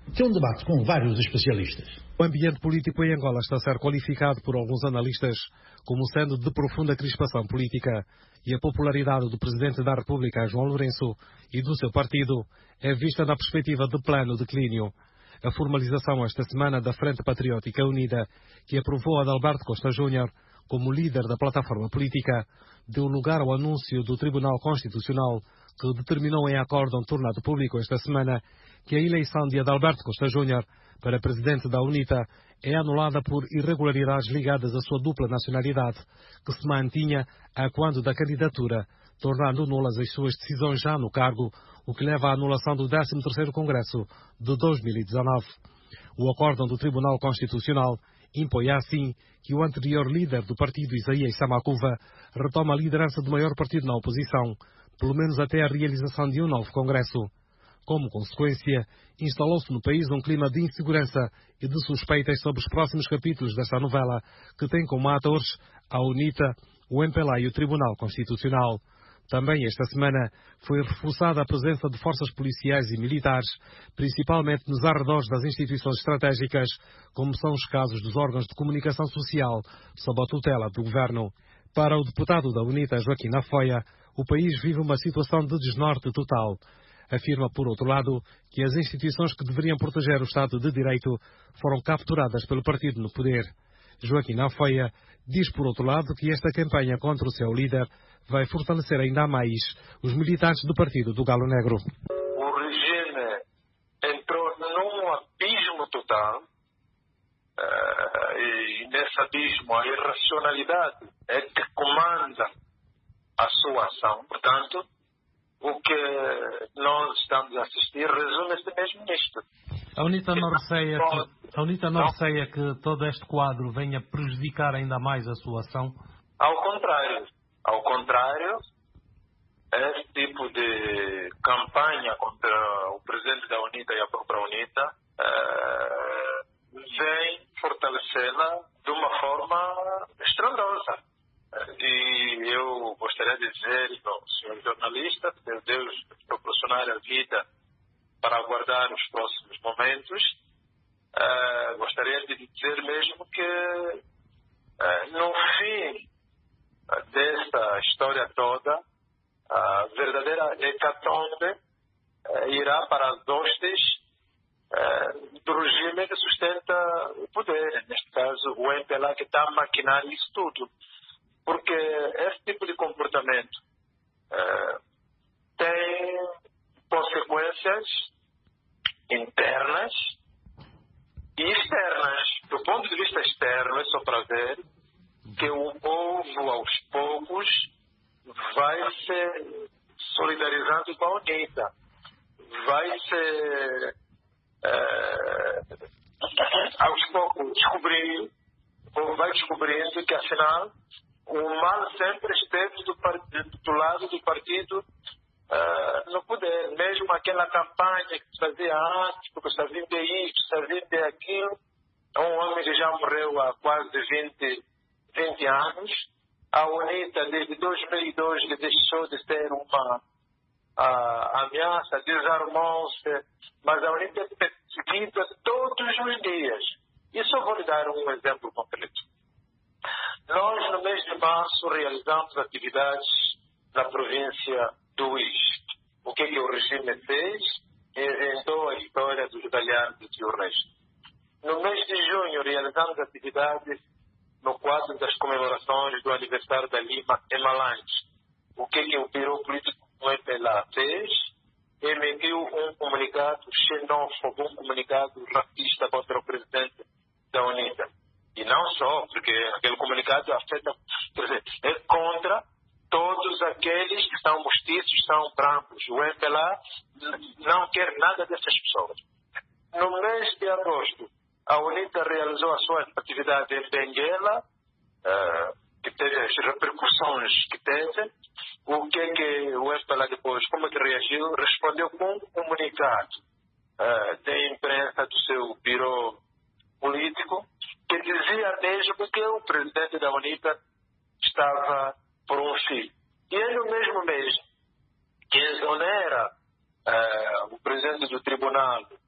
tem um debate com vários especialistas. O ambiente político em Angola está a ser qualificado por alguns analistas como sendo de profunda crispação política e a popularidade do Presidente da República, João Lourenço, e do seu partido é vista na perspectiva de plano declínio. A formalização esta semana da Frente Patriótica Unida, que aprovou Adalberto Costa Júnior como líder da plataforma política, deu lugar ao anúncio do Tribunal Constitucional, que determinou em acórdão tornado público esta semana que a eleição de Adalberto Costa Júnior para presidente da UNITA é anulada por irregularidades ligadas à sua dupla nacionalidade, que se mantinha a quando da candidatura, tornando nulas as suas decisões já no cargo, o que leva à anulação do décimo terceiro Congresso de dois mil e dezanove. O acórdão do Tribunal Constitucional impõe assim que o anterior líder do partido, Isaías Samakuva, retoma a liderança do maior partido na oposição, pelo menos até a realização de um novo Congresso. Como consequência, instalou-se no país um clima de insegurança e de suspeitas sobre os próximos capítulos desta novela, que tem como atores a UNITA, o M P L A e o Tribunal Constitucional. Também esta semana foi reforçada a presença de forças policiais e militares, principalmente nos arredores das instituições estratégicas, como são os casos dos órgãos de comunicação social, sob a tutela do governo. Para o deputado da UNITA, Joaquim Afoia, o país vive uma situação de desnorte total. Afirma, por outro lado, que as instituições que deveriam proteger o Estado de Direito foram capturadas pelo partido no poder. Joaquim Afoia diz, por outro lado, que esta campanha contra o seu líder vai fortalecer ainda mais os militantes do partido do Galo Negro. O regime entrou num abismo total uh, e nesse abismo a irracionalidade é que comanda a sua ação. Portanto, o que nós estamos a assistir resume-se mesmo nisto. A UNITA não receia que, a UNITA não receia que todo este quadro venha prejudicar ainda mais a sua ação? Ao contrário. Ao contrário, esse tipo de campanha contra o presidente da UNITA e a própria UNITA uh, vem fortalecê-la de uma forma estrondosa. E eu gostaria de dizer ao senhor jornalista que Deus proporcionar a vida para aguardar os próximos momentos. Uh, gostaria de dizer mesmo que uh, no fim desta história toda, a verdadeira hecatombe uh, irá para as hostes uh, do regime que sustenta o poder, neste caso o M P L A, que está a maquinar isso tudo. Porque esse tipo de comportamento uh, tem consequências internas e externas. Do ponto de vista externo, é só para ver que o povo, aos poucos, vai se solidarizando com a UNITA. Vai se, uh, aos poucos, descobrindo, ou vai descobrindo que, afinal, o mal sempre esteve do, do lado do partido uh, no poder. Mesmo aquela campanha que se fazia antes, porque se havia de isto, se havia de aquilo, um homem que já morreu há quase vinte, vinte anos. A UNITA, desde dois mil e dois, que deixou de ser uma uh, ameaça, desarmou-se, mas a UNITA é perseguida todos os dias. E só vou lhe dar um exemplo concreto. Nós, no mês de março, realizamos atividades na província do Uísque. O que, que o regime fez? Inventou a história dos galhardos e o resto. No mês de junho, realizamos atividades no quadro das comemorações do aniversário da Lima em Malange. O que, que o Biro Político do M P L A fez? Emitiu um comunicado xenófobo, um comunicado racista contra o presidente da UNITA. E não só, porque aquele comunicado afeta, quer dizer, é contra todos aqueles que são mestiços, são brancos. O M P L A não quer nada dessas pessoas. No mês de agosto, a UNITA realizou a sua atividade em Benguela, uh, que teve as repercussões que teve. O que é que o M P L A depois, como é que reagiu? Respondeu com um comunicado uh, da imprensa do seu biro político, que dizia mesmo que o presidente da UNITA estava por um fio. E é no mesmo mês que exonera uh, o presidente do tribunal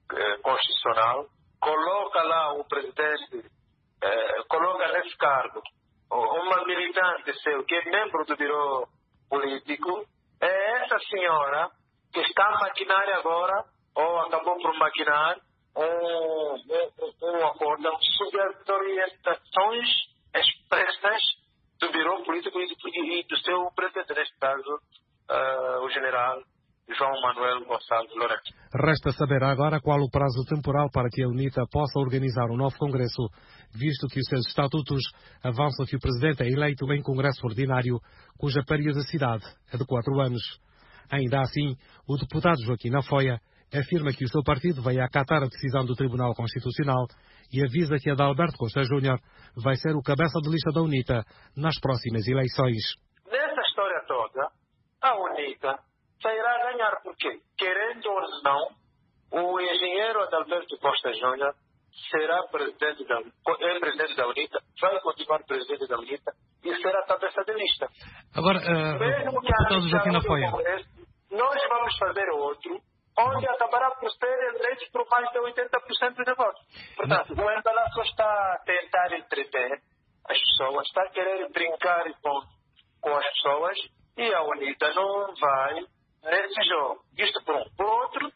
eh, Constitucional, coloca lá o presidente, eh, coloca nesse cargo uma militante seu, que é membro do Biro Político, é essa senhora que está a maquinar agora, ou acabou por maquinar, um, um, um acordo sobre as orientações expressas do Biro Político e do seu presidente, neste caso, uh, o general João Manuel Gonçalves Lourenço. Resta saber agora qual o prazo temporal para que a UNITA possa organizar um novo Congresso, visto que os seus estatutos avançam que o Presidente é eleito em Congresso Ordinário, cuja periodicidade é de quatro anos. Ainda assim, o deputado Joaquim Afoia afirma que o seu partido vai acatar a decisão do Tribunal Constitucional e avisa que Adalberto Costa Júnior vai ser o cabeça de lista da UNITA nas próximas eleições. Nessa história toda, a UNITA sairá a ganhar, porque, querendo ou não, o engenheiro Adalberto Costa Júnior será presidente da, é presidente da UNITA, vai continuar presidente da UNITA e será cabeça de lista. Agora, uh, mesmo que deputado Joaquim Afoia, nós vamos fazer outro, onde acabará por ser eleito por mais de oitenta por cento de votos. Portanto, não. O M P L A só está a tentar entreter as pessoas, está a querer brincar com, com as pessoas, e a UNITA não vai nesse jogo. Isto por um. Por outro,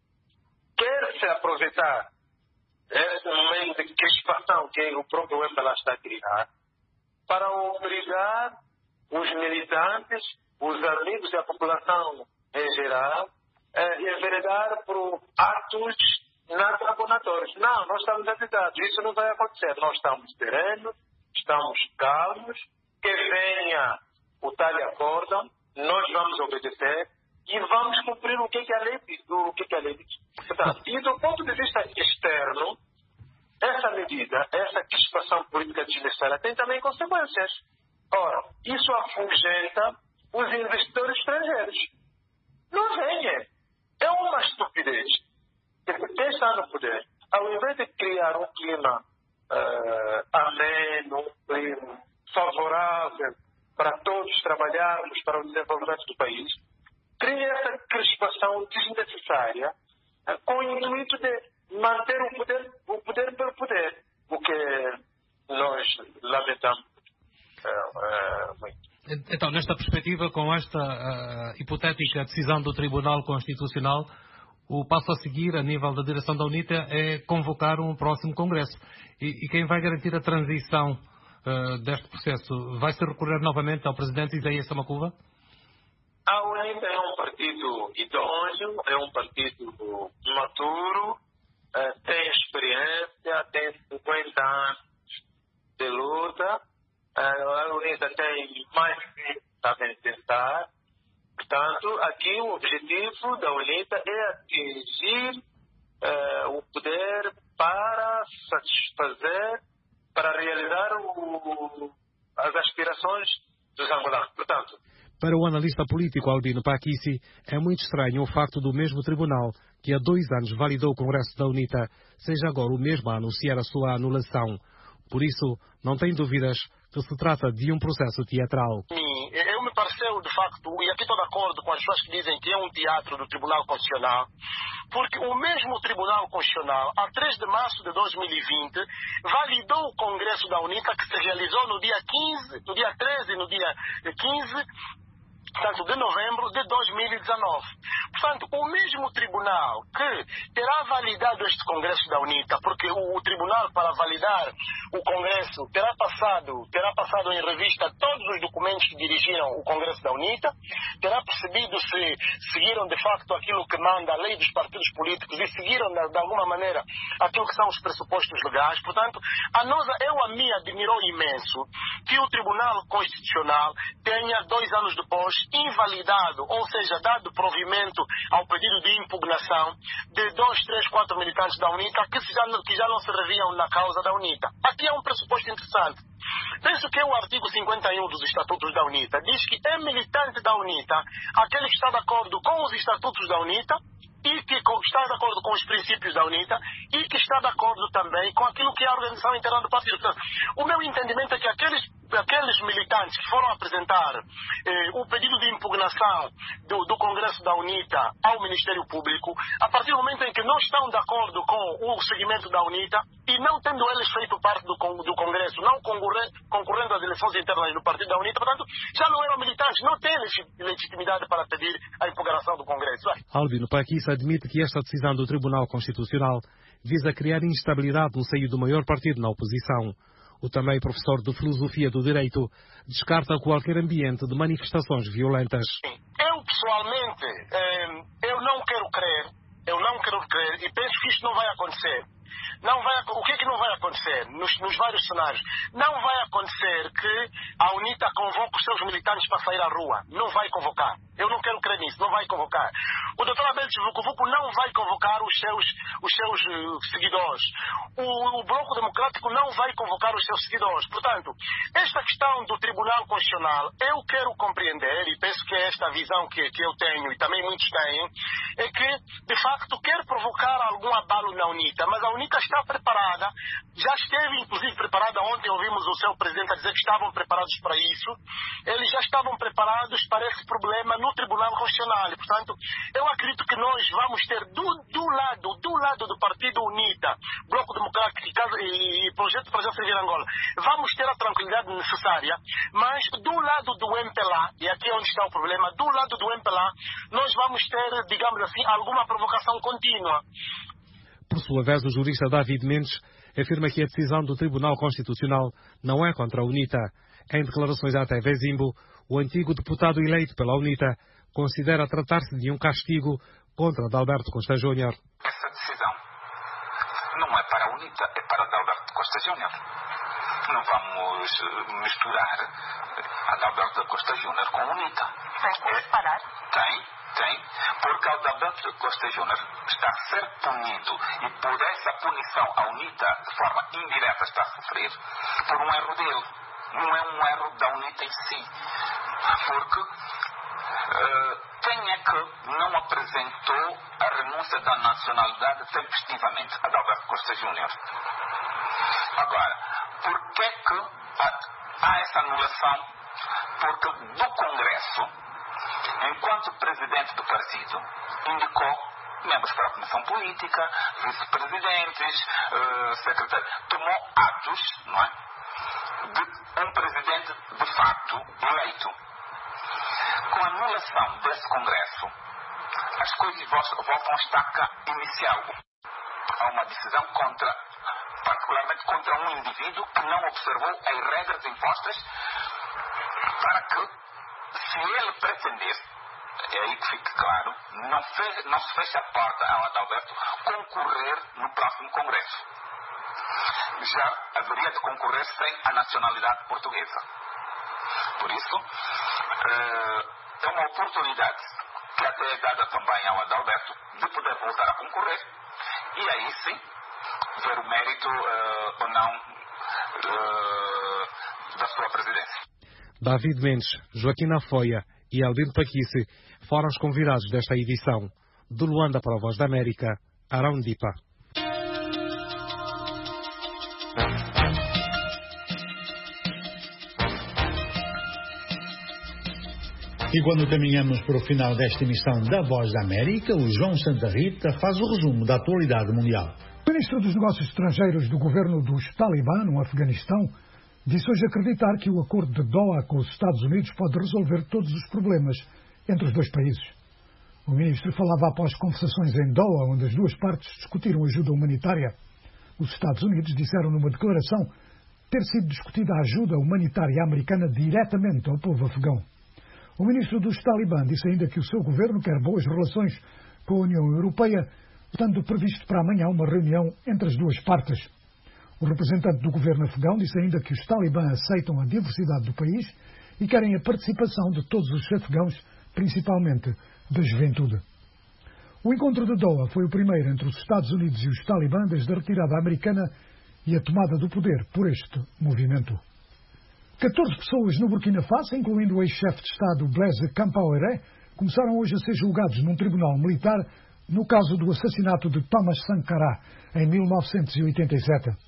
quer se aproveitar esse momento de crispação que o próprio M P L A está a criar para obrigar os militantes, os amigos e a população em geral a enveredar por atos nacionalizatórios. Não, nós estamos avisados. Isso não vai acontecer. Nós estamos serenos, estamos calmos, que venha o tal acordo, nós vamos obedecer e vamos cumprir o que, que a lei diz. O que, que a lei diz. Portanto, e do ponto de vista externo, essa medida, essa crispação política desnecessária tem também consequências. Ora, isso afugenta os investidores estrangeiros. Não venha. É uma estupidez. Quem está no poder, ao invés de criar um clima uh, ameno, um clima favorável para todos trabalharmos para o desenvolvimento do país, cria essa crispação desnecessária uh, com o intuito de manter o poder, o poder pelo poder, o que nós lamentamos uh, uh, muito. Então, nesta perspectiva, com esta uh, hipotética decisão do Tribunal Constitucional, o passo a seguir, a nível da direção da UNITA, é convocar um próximo Congresso. E, e quem vai garantir a transição uh, deste processo? Vai-se recorrer novamente ao Presidente Isaías Samakuva? A UNITA é um partido idôneo, é um partido maturo, uh, tem experiência, tem cinquenta anos de luta. A UNITA tem mais que sabem tentar. Portanto, aqui o objetivo da UNITA é atingir uh, o poder para satisfazer, para realizar o, as aspirações dos angolanos. Portanto, para o analista político Aldino Paquici, é muito estranho o facto do mesmo tribunal, que há dois anos validou o Congresso da UNITA, seja agora o mesmo a anunciar a sua anulação. Por isso, não tem dúvidas que se trata de um processo teatral. Sim, eu me pareceu, de facto, e aqui estou de acordo com as pessoas que dizem que é um teatro do Tribunal Constitucional, porque o mesmo Tribunal Constitucional, a três de março de dois mil e vinte, validou o Congresso da UNITA, que se realizou no dia quinze, no dia treze e no dia quinze, portanto, de novembro de dois mil e dezenove. Portanto, o mesmo tribunal que terá validado este Congresso da UNITA, porque o, o tribunal, para validar o Congresso, terá passado, terá passado em revista todos os documentos que dirigiram o Congresso da UNITA, terá percebido se seguiram de facto aquilo que manda a lei dos partidos políticos e seguiram de, de alguma maneira aquilo que são os pressupostos legais. Portanto, a nós, eu a mim admirou imenso que o Tribunal Constitucional tenha, dois anos depois, invalidado, ou seja, dado provimento ao pedido de impugnação de dois, três, quatro militantes da UNITA que já, que já não se reviam na causa da UNITA. Aqui é um pressuposto interessante. Penso que é o artigo cinquenta e um dos Estatutos da UNITA. Diz que é militante da UNITA aquele que está de acordo com os Estatutos da UNITA e que está de acordo com os princípios da UNITA e que está de acordo também com aquilo que é a organização interna do partido. Portanto, o meu entendimento é que aqueles aqueles militantes que foram apresentar eh, o pedido de impugnação do, do Congresso da UNITA ao Ministério Público, a partir do momento em que não estão de acordo com o segmento da UNITA e não tendo eles feito parte do, do Congresso, não concorre, concorrendo às eleições internas do partido da UNITA, portanto, já não eram militantes, não têm legitimidade para pedir a impugnação do Congresso. Albino Paquis admite que esta decisão do Tribunal Constitucional visa criar instabilidade no seio do maior partido na oposição. O também professor de Filosofia do Direito descarta qualquer ambiente de manifestações violentas. Eu, pessoalmente, eu não quero crer, eu não quero crer e penso que isto não vai acontecer. Não vai, o que é que não vai acontecer nos, nos vários cenários? Não vai acontecer que a UNITA convoque os seus militantes para sair à rua. Não vai convocar. Eu não quero crer nisso. Não vai convocar. O doutor Abel Vucu-Vucu não vai convocar os seus, os seus uh, seguidores. O, o Bloco Democrático não vai convocar os seus seguidores. Portanto, esta questão do Tribunal Constitucional, eu quero compreender, e penso que é esta visão que, que eu tenho, e também muitos têm, é que, de facto, quer provocar algum abalo na UNITA, mas a UNITA está preparada, já esteve inclusive preparada, ontem ouvimos o seu presidente a dizer que estavam preparados para isso, eles já estavam preparados para esse problema no Tribunal Constitucional, e, portanto, eu acredito que nós vamos ter do, do lado, do lado do Partido UNITA, Bloco Democrático e, e Projeto para Servir Angola, vamos ter a tranquilidade necessária, mas do lado do M P L A, e aqui é onde está o problema, do lado do M P L A, nós vamos ter, digamos assim, alguma provocação contínua. Por sua vez, o jurista David Mendes afirma que a decisão do Tribunal Constitucional não é contra a UNITA. Em declarações à T V Zimbo, o antigo deputado eleito pela UNITA considera tratar-se de um castigo contra Adalberto Costa Júnior. Essa decisão não é para a UNITA, é para Adalberto Costa Júnior. Não vamos misturar Adalberto Costa Júnior com a UNITA. Tem que separar? Tem. Tem, porque Adalberto Costa Júnior está a ser punido e por essa punição a UNITA, de forma indireta, está a sofrer por um erro dele. Não é um erro da UNITA em si, porque uh, quem é que não apresentou a renúncia da nacionalidade tempestivamente? Adalberto Costa Júnior. Agora, por que que há, há essa anulação? Porque do Congresso, enquanto presidente do partido, indicou membros para a comissão política, vice-presidentes, uh, secretários, tomou atos, não é, de um presidente de facto eleito. Com a anulação desse Congresso, as coisas voltam à estaca inicial. Há uma decisão contra, particularmente contra um indivíduo que não observou as regras impostas para que, se ele pretender, é aí que fique claro, não, fez, não se fecha a porta ao Adalberto concorrer no próximo Congresso. Já haveria de concorrer sem a nacionalidade portuguesa. Por isso, é uma oportunidade que até é dada também ao Adalberto de poder voltar a concorrer e aí sim ver o mérito uh, ou não uh, da sua presidência. David Mendes, Joaquim Afoia e Albino Paquis foram os convidados desta edição. De Luanda para a Voz da América, Arão Dipa. E quando caminhamos para o final desta emissão da Voz da América, o João Santa Rita faz o resumo da atualidade mundial. O ministro dos Negócios Estrangeiros do governo dos Talibã, no Afeganistão, disse hoje acreditar que o acordo de Doha com os Estados Unidos pode resolver todos os problemas entre os dois países. O ministro falava após conversações em Doha, onde as duas partes discutiram ajuda humanitária. Os Estados Unidos disseram numa declaração ter sido discutida a ajuda humanitária americana diretamente ao povo afegão. O ministro dos Talibã disse ainda que o seu governo quer boas relações com a União Europeia, estando previsto para amanhã uma reunião entre as duas partes. O representante do governo afegão disse ainda que os Talibã aceitam a diversidade do país e querem a participação de todos os afegãos, principalmente da juventude. O encontro de Doha foi o primeiro entre os Estados Unidos e os Talibã desde a retirada americana e a tomada do poder por este movimento. catorze pessoas no Burkina Faso, incluindo o ex-chefe de Estado Blaise Compaoré, começaram hoje a ser julgados num tribunal militar no caso do assassinato de Thomas Sankara, em mil novecentos e oitenta e sete.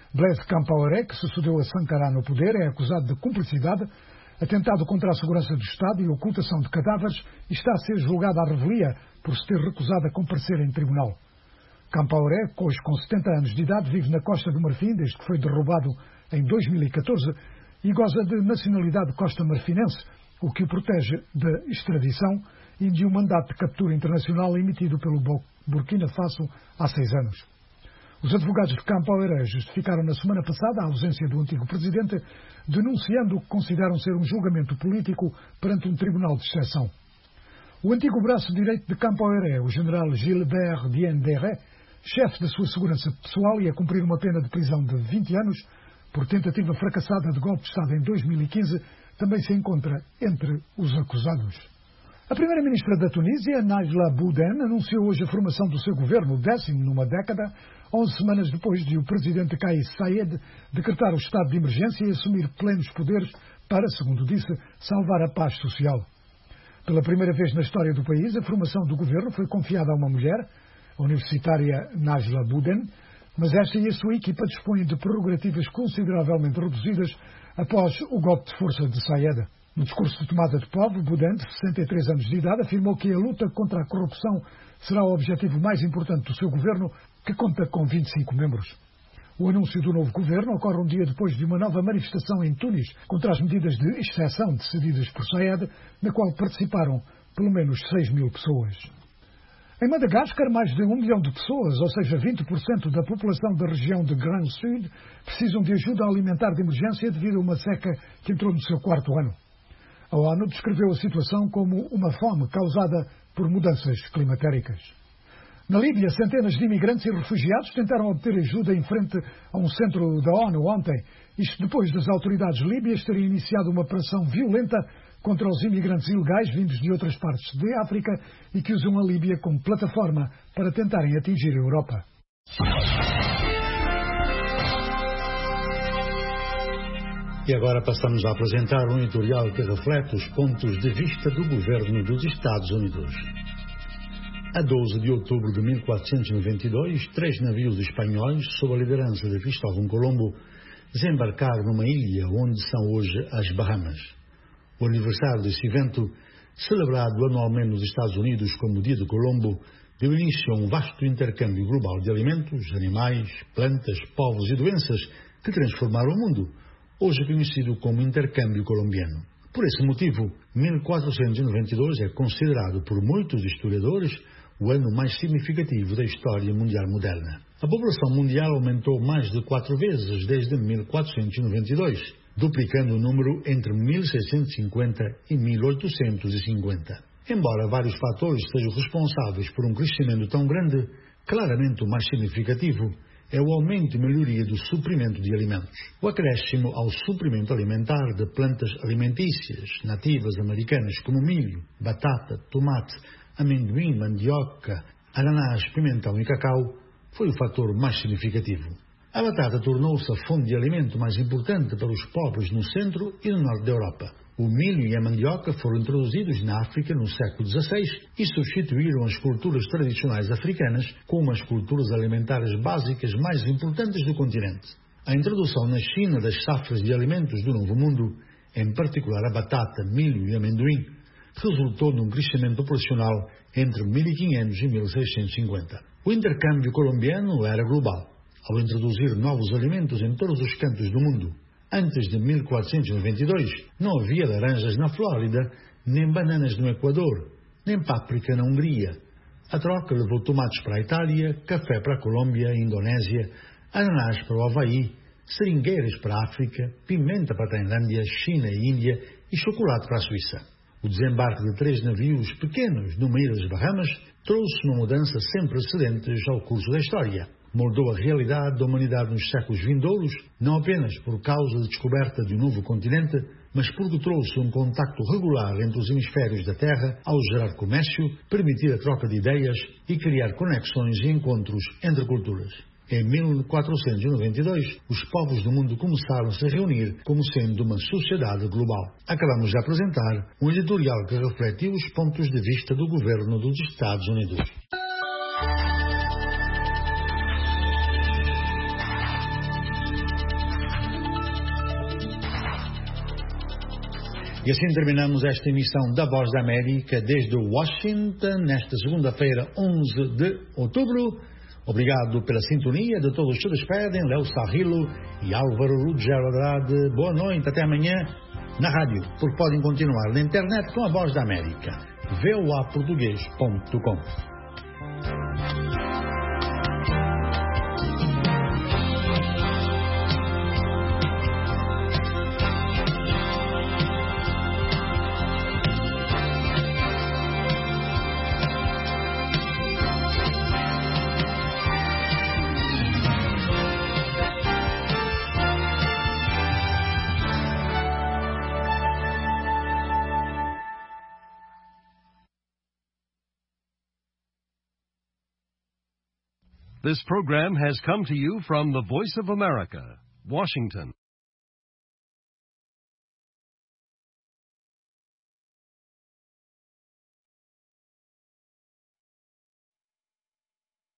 Blaise Compaoré, que sucedeu a Sankara no poder, é acusado de cumplicidade, atentado contra a segurança do Estado e ocultação de cadáveres e está a ser julgado à revelia por se ter recusado a comparecer em tribunal. Compaoré, hoje com setenta anos de idade, vive na Costa do Marfim desde que foi derrubado em dois mil e catorze e goza de nacionalidade costa-marfinense, o que o protege da extradição e de um mandato de captura internacional emitido pelo Burkina Faso há seis anos. Os advogados de Compaoré justificaram na semana passada a ausência do antigo presidente, denunciando o que consideram ser um julgamento político perante um tribunal de exceção. O antigo braço direito de Compaoré, o general Gilbert Diendéré, chefe da sua segurança pessoal e a cumprir uma pena de prisão de vinte anos por tentativa fracassada de golpe de Estado em dois mil e quinze, também se encontra entre os acusados. A primeira-ministra da Tunísia, Najla Bouden, anunciou hoje a formação do seu governo, o décimo numa década, onze semanas depois de o presidente Kais Saied decretar o estado de emergência e assumir plenos poderes para, segundo disse, salvar a paz social. Pela primeira vez na história do país, a formação do governo foi confiada a uma mulher, a universitária Najla Bouden, mas esta e a sua equipa dispõem de prerrogativas consideravelmente reduzidas após o golpe de força de Saied. No discurso de tomada de posse, Bouden, de sessenta e três anos de idade, afirmou que a luta contra a corrupção será o objetivo mais importante do seu governo, que conta com vinte e cinco membros. O anúncio do novo governo ocorre um dia depois de uma nova manifestação em Tunis contra as medidas de exceção decididas por Saied, na qual participaram pelo menos seis mil pessoas. Em Madagascar, mais de um milhão de pessoas, ou seja, vinte por cento da população da região de Grand Sud, precisam de ajuda alimentar de emergência devido a uma seca que entrou no seu quarto ano. A ONU descreveu a situação como uma fome causada por mudanças climatéricas. Na Líbia, centenas de imigrantes e refugiados tentaram obter ajuda em frente a um centro da ONU ontem, isto depois das autoridades líbias terem iniciado uma operação violenta contra os imigrantes ilegais vindos de outras partes de África e que usam a Líbia como plataforma para tentarem atingir a Europa. E agora passamos a apresentar um editorial que reflete os pontos de vista do governo dos Estados Unidos. A doze de outubro de mil quatrocentos e noventa e dois, três navios espanhóis, sob a liderança de Cristóvão Colombo, desembarcaram numa ilha onde são hoje as Bahamas. O aniversário desse evento, celebrado anualmente nos Estados Unidos como Dia de Colombo, deu início a um vasto intercâmbio global de alimentos, animais, plantas, povos e doenças que transformaram o mundo, hoje conhecido como intercâmbio colombiano. Por esse motivo, mil quatrocentos e noventa e dois é considerado por muitos historiadores o ano mais significativo da história mundial moderna. A população mundial aumentou mais de quatro vezes desde mil quatrocentos e noventa e dois, duplicando o número entre mil seiscentos e cinquenta e mil oitocentos e cinquenta. Embora vários fatores sejam responsáveis por um crescimento tão grande, claramente o mais significativo é o aumento e melhoria do suprimento de alimentos. O acréscimo ao suprimento alimentar de plantas alimentícias nativas americanas como milho, batata, tomate, amendoim, mandioca, ananás, pimentão e cacau foi o fator mais significativo. A batata tornou-se a fonte de alimento mais importante para os pobres no centro e no norte da Europa. O milho e a mandioca foram introduzidos na África no século dezasseis e substituíram as culturas tradicionais africanas como as culturas alimentares básicas mais importantes do continente. A introdução na China das safras de alimentos do Novo Mundo, em particular a batata, milho e amendoim, resultou num crescimento populacional entre mil e quinhentos e mil seiscentos e cinquenta. O intercâmbio colombiano era global, ao introduzir novos alimentos em todos os cantos do mundo. Antes de mil quatrocentos e noventa e dois, não havia laranjas na Flórida, nem bananas no Equador, nem páprica na Hungria. A troca levou tomates para a Itália, café para a Colômbia e Indonésia, ananás para o Havaí, seringueiras para a África, pimenta para a Tailândia, China e Índia e chocolate para a Suíça. O desembarque de três navios pequenos numa ilha das Bahamas trouxe uma mudança sem precedentes ao curso da história. Moldou a realidade da humanidade nos séculos vindouros, não apenas por causa da descoberta de um novo continente, mas porque trouxe um contacto regular entre os hemisférios da Terra ao gerar comércio, permitir a troca de ideias e criar conexões e encontros entre culturas. Em mil quatrocentos e noventa e dois, os povos do mundo começaram a se reunir como sendo uma sociedade global. Acabamos de apresentar um editorial que refletiu os pontos de vista do governo dos Estados Unidos. E assim terminamos esta emissão da Voz da América desde Washington, nesta segunda-feira, onze de outubro. Obrigado pela sintonia de todos os que despedem, Léo Sarrilo e Álvaro Ruggiero Andrade. Boa noite, até amanhã na rádio, porque podem continuar na internet com a Voz da América, v o a português ponto com. This program has come to you from the Voice of America, Washington.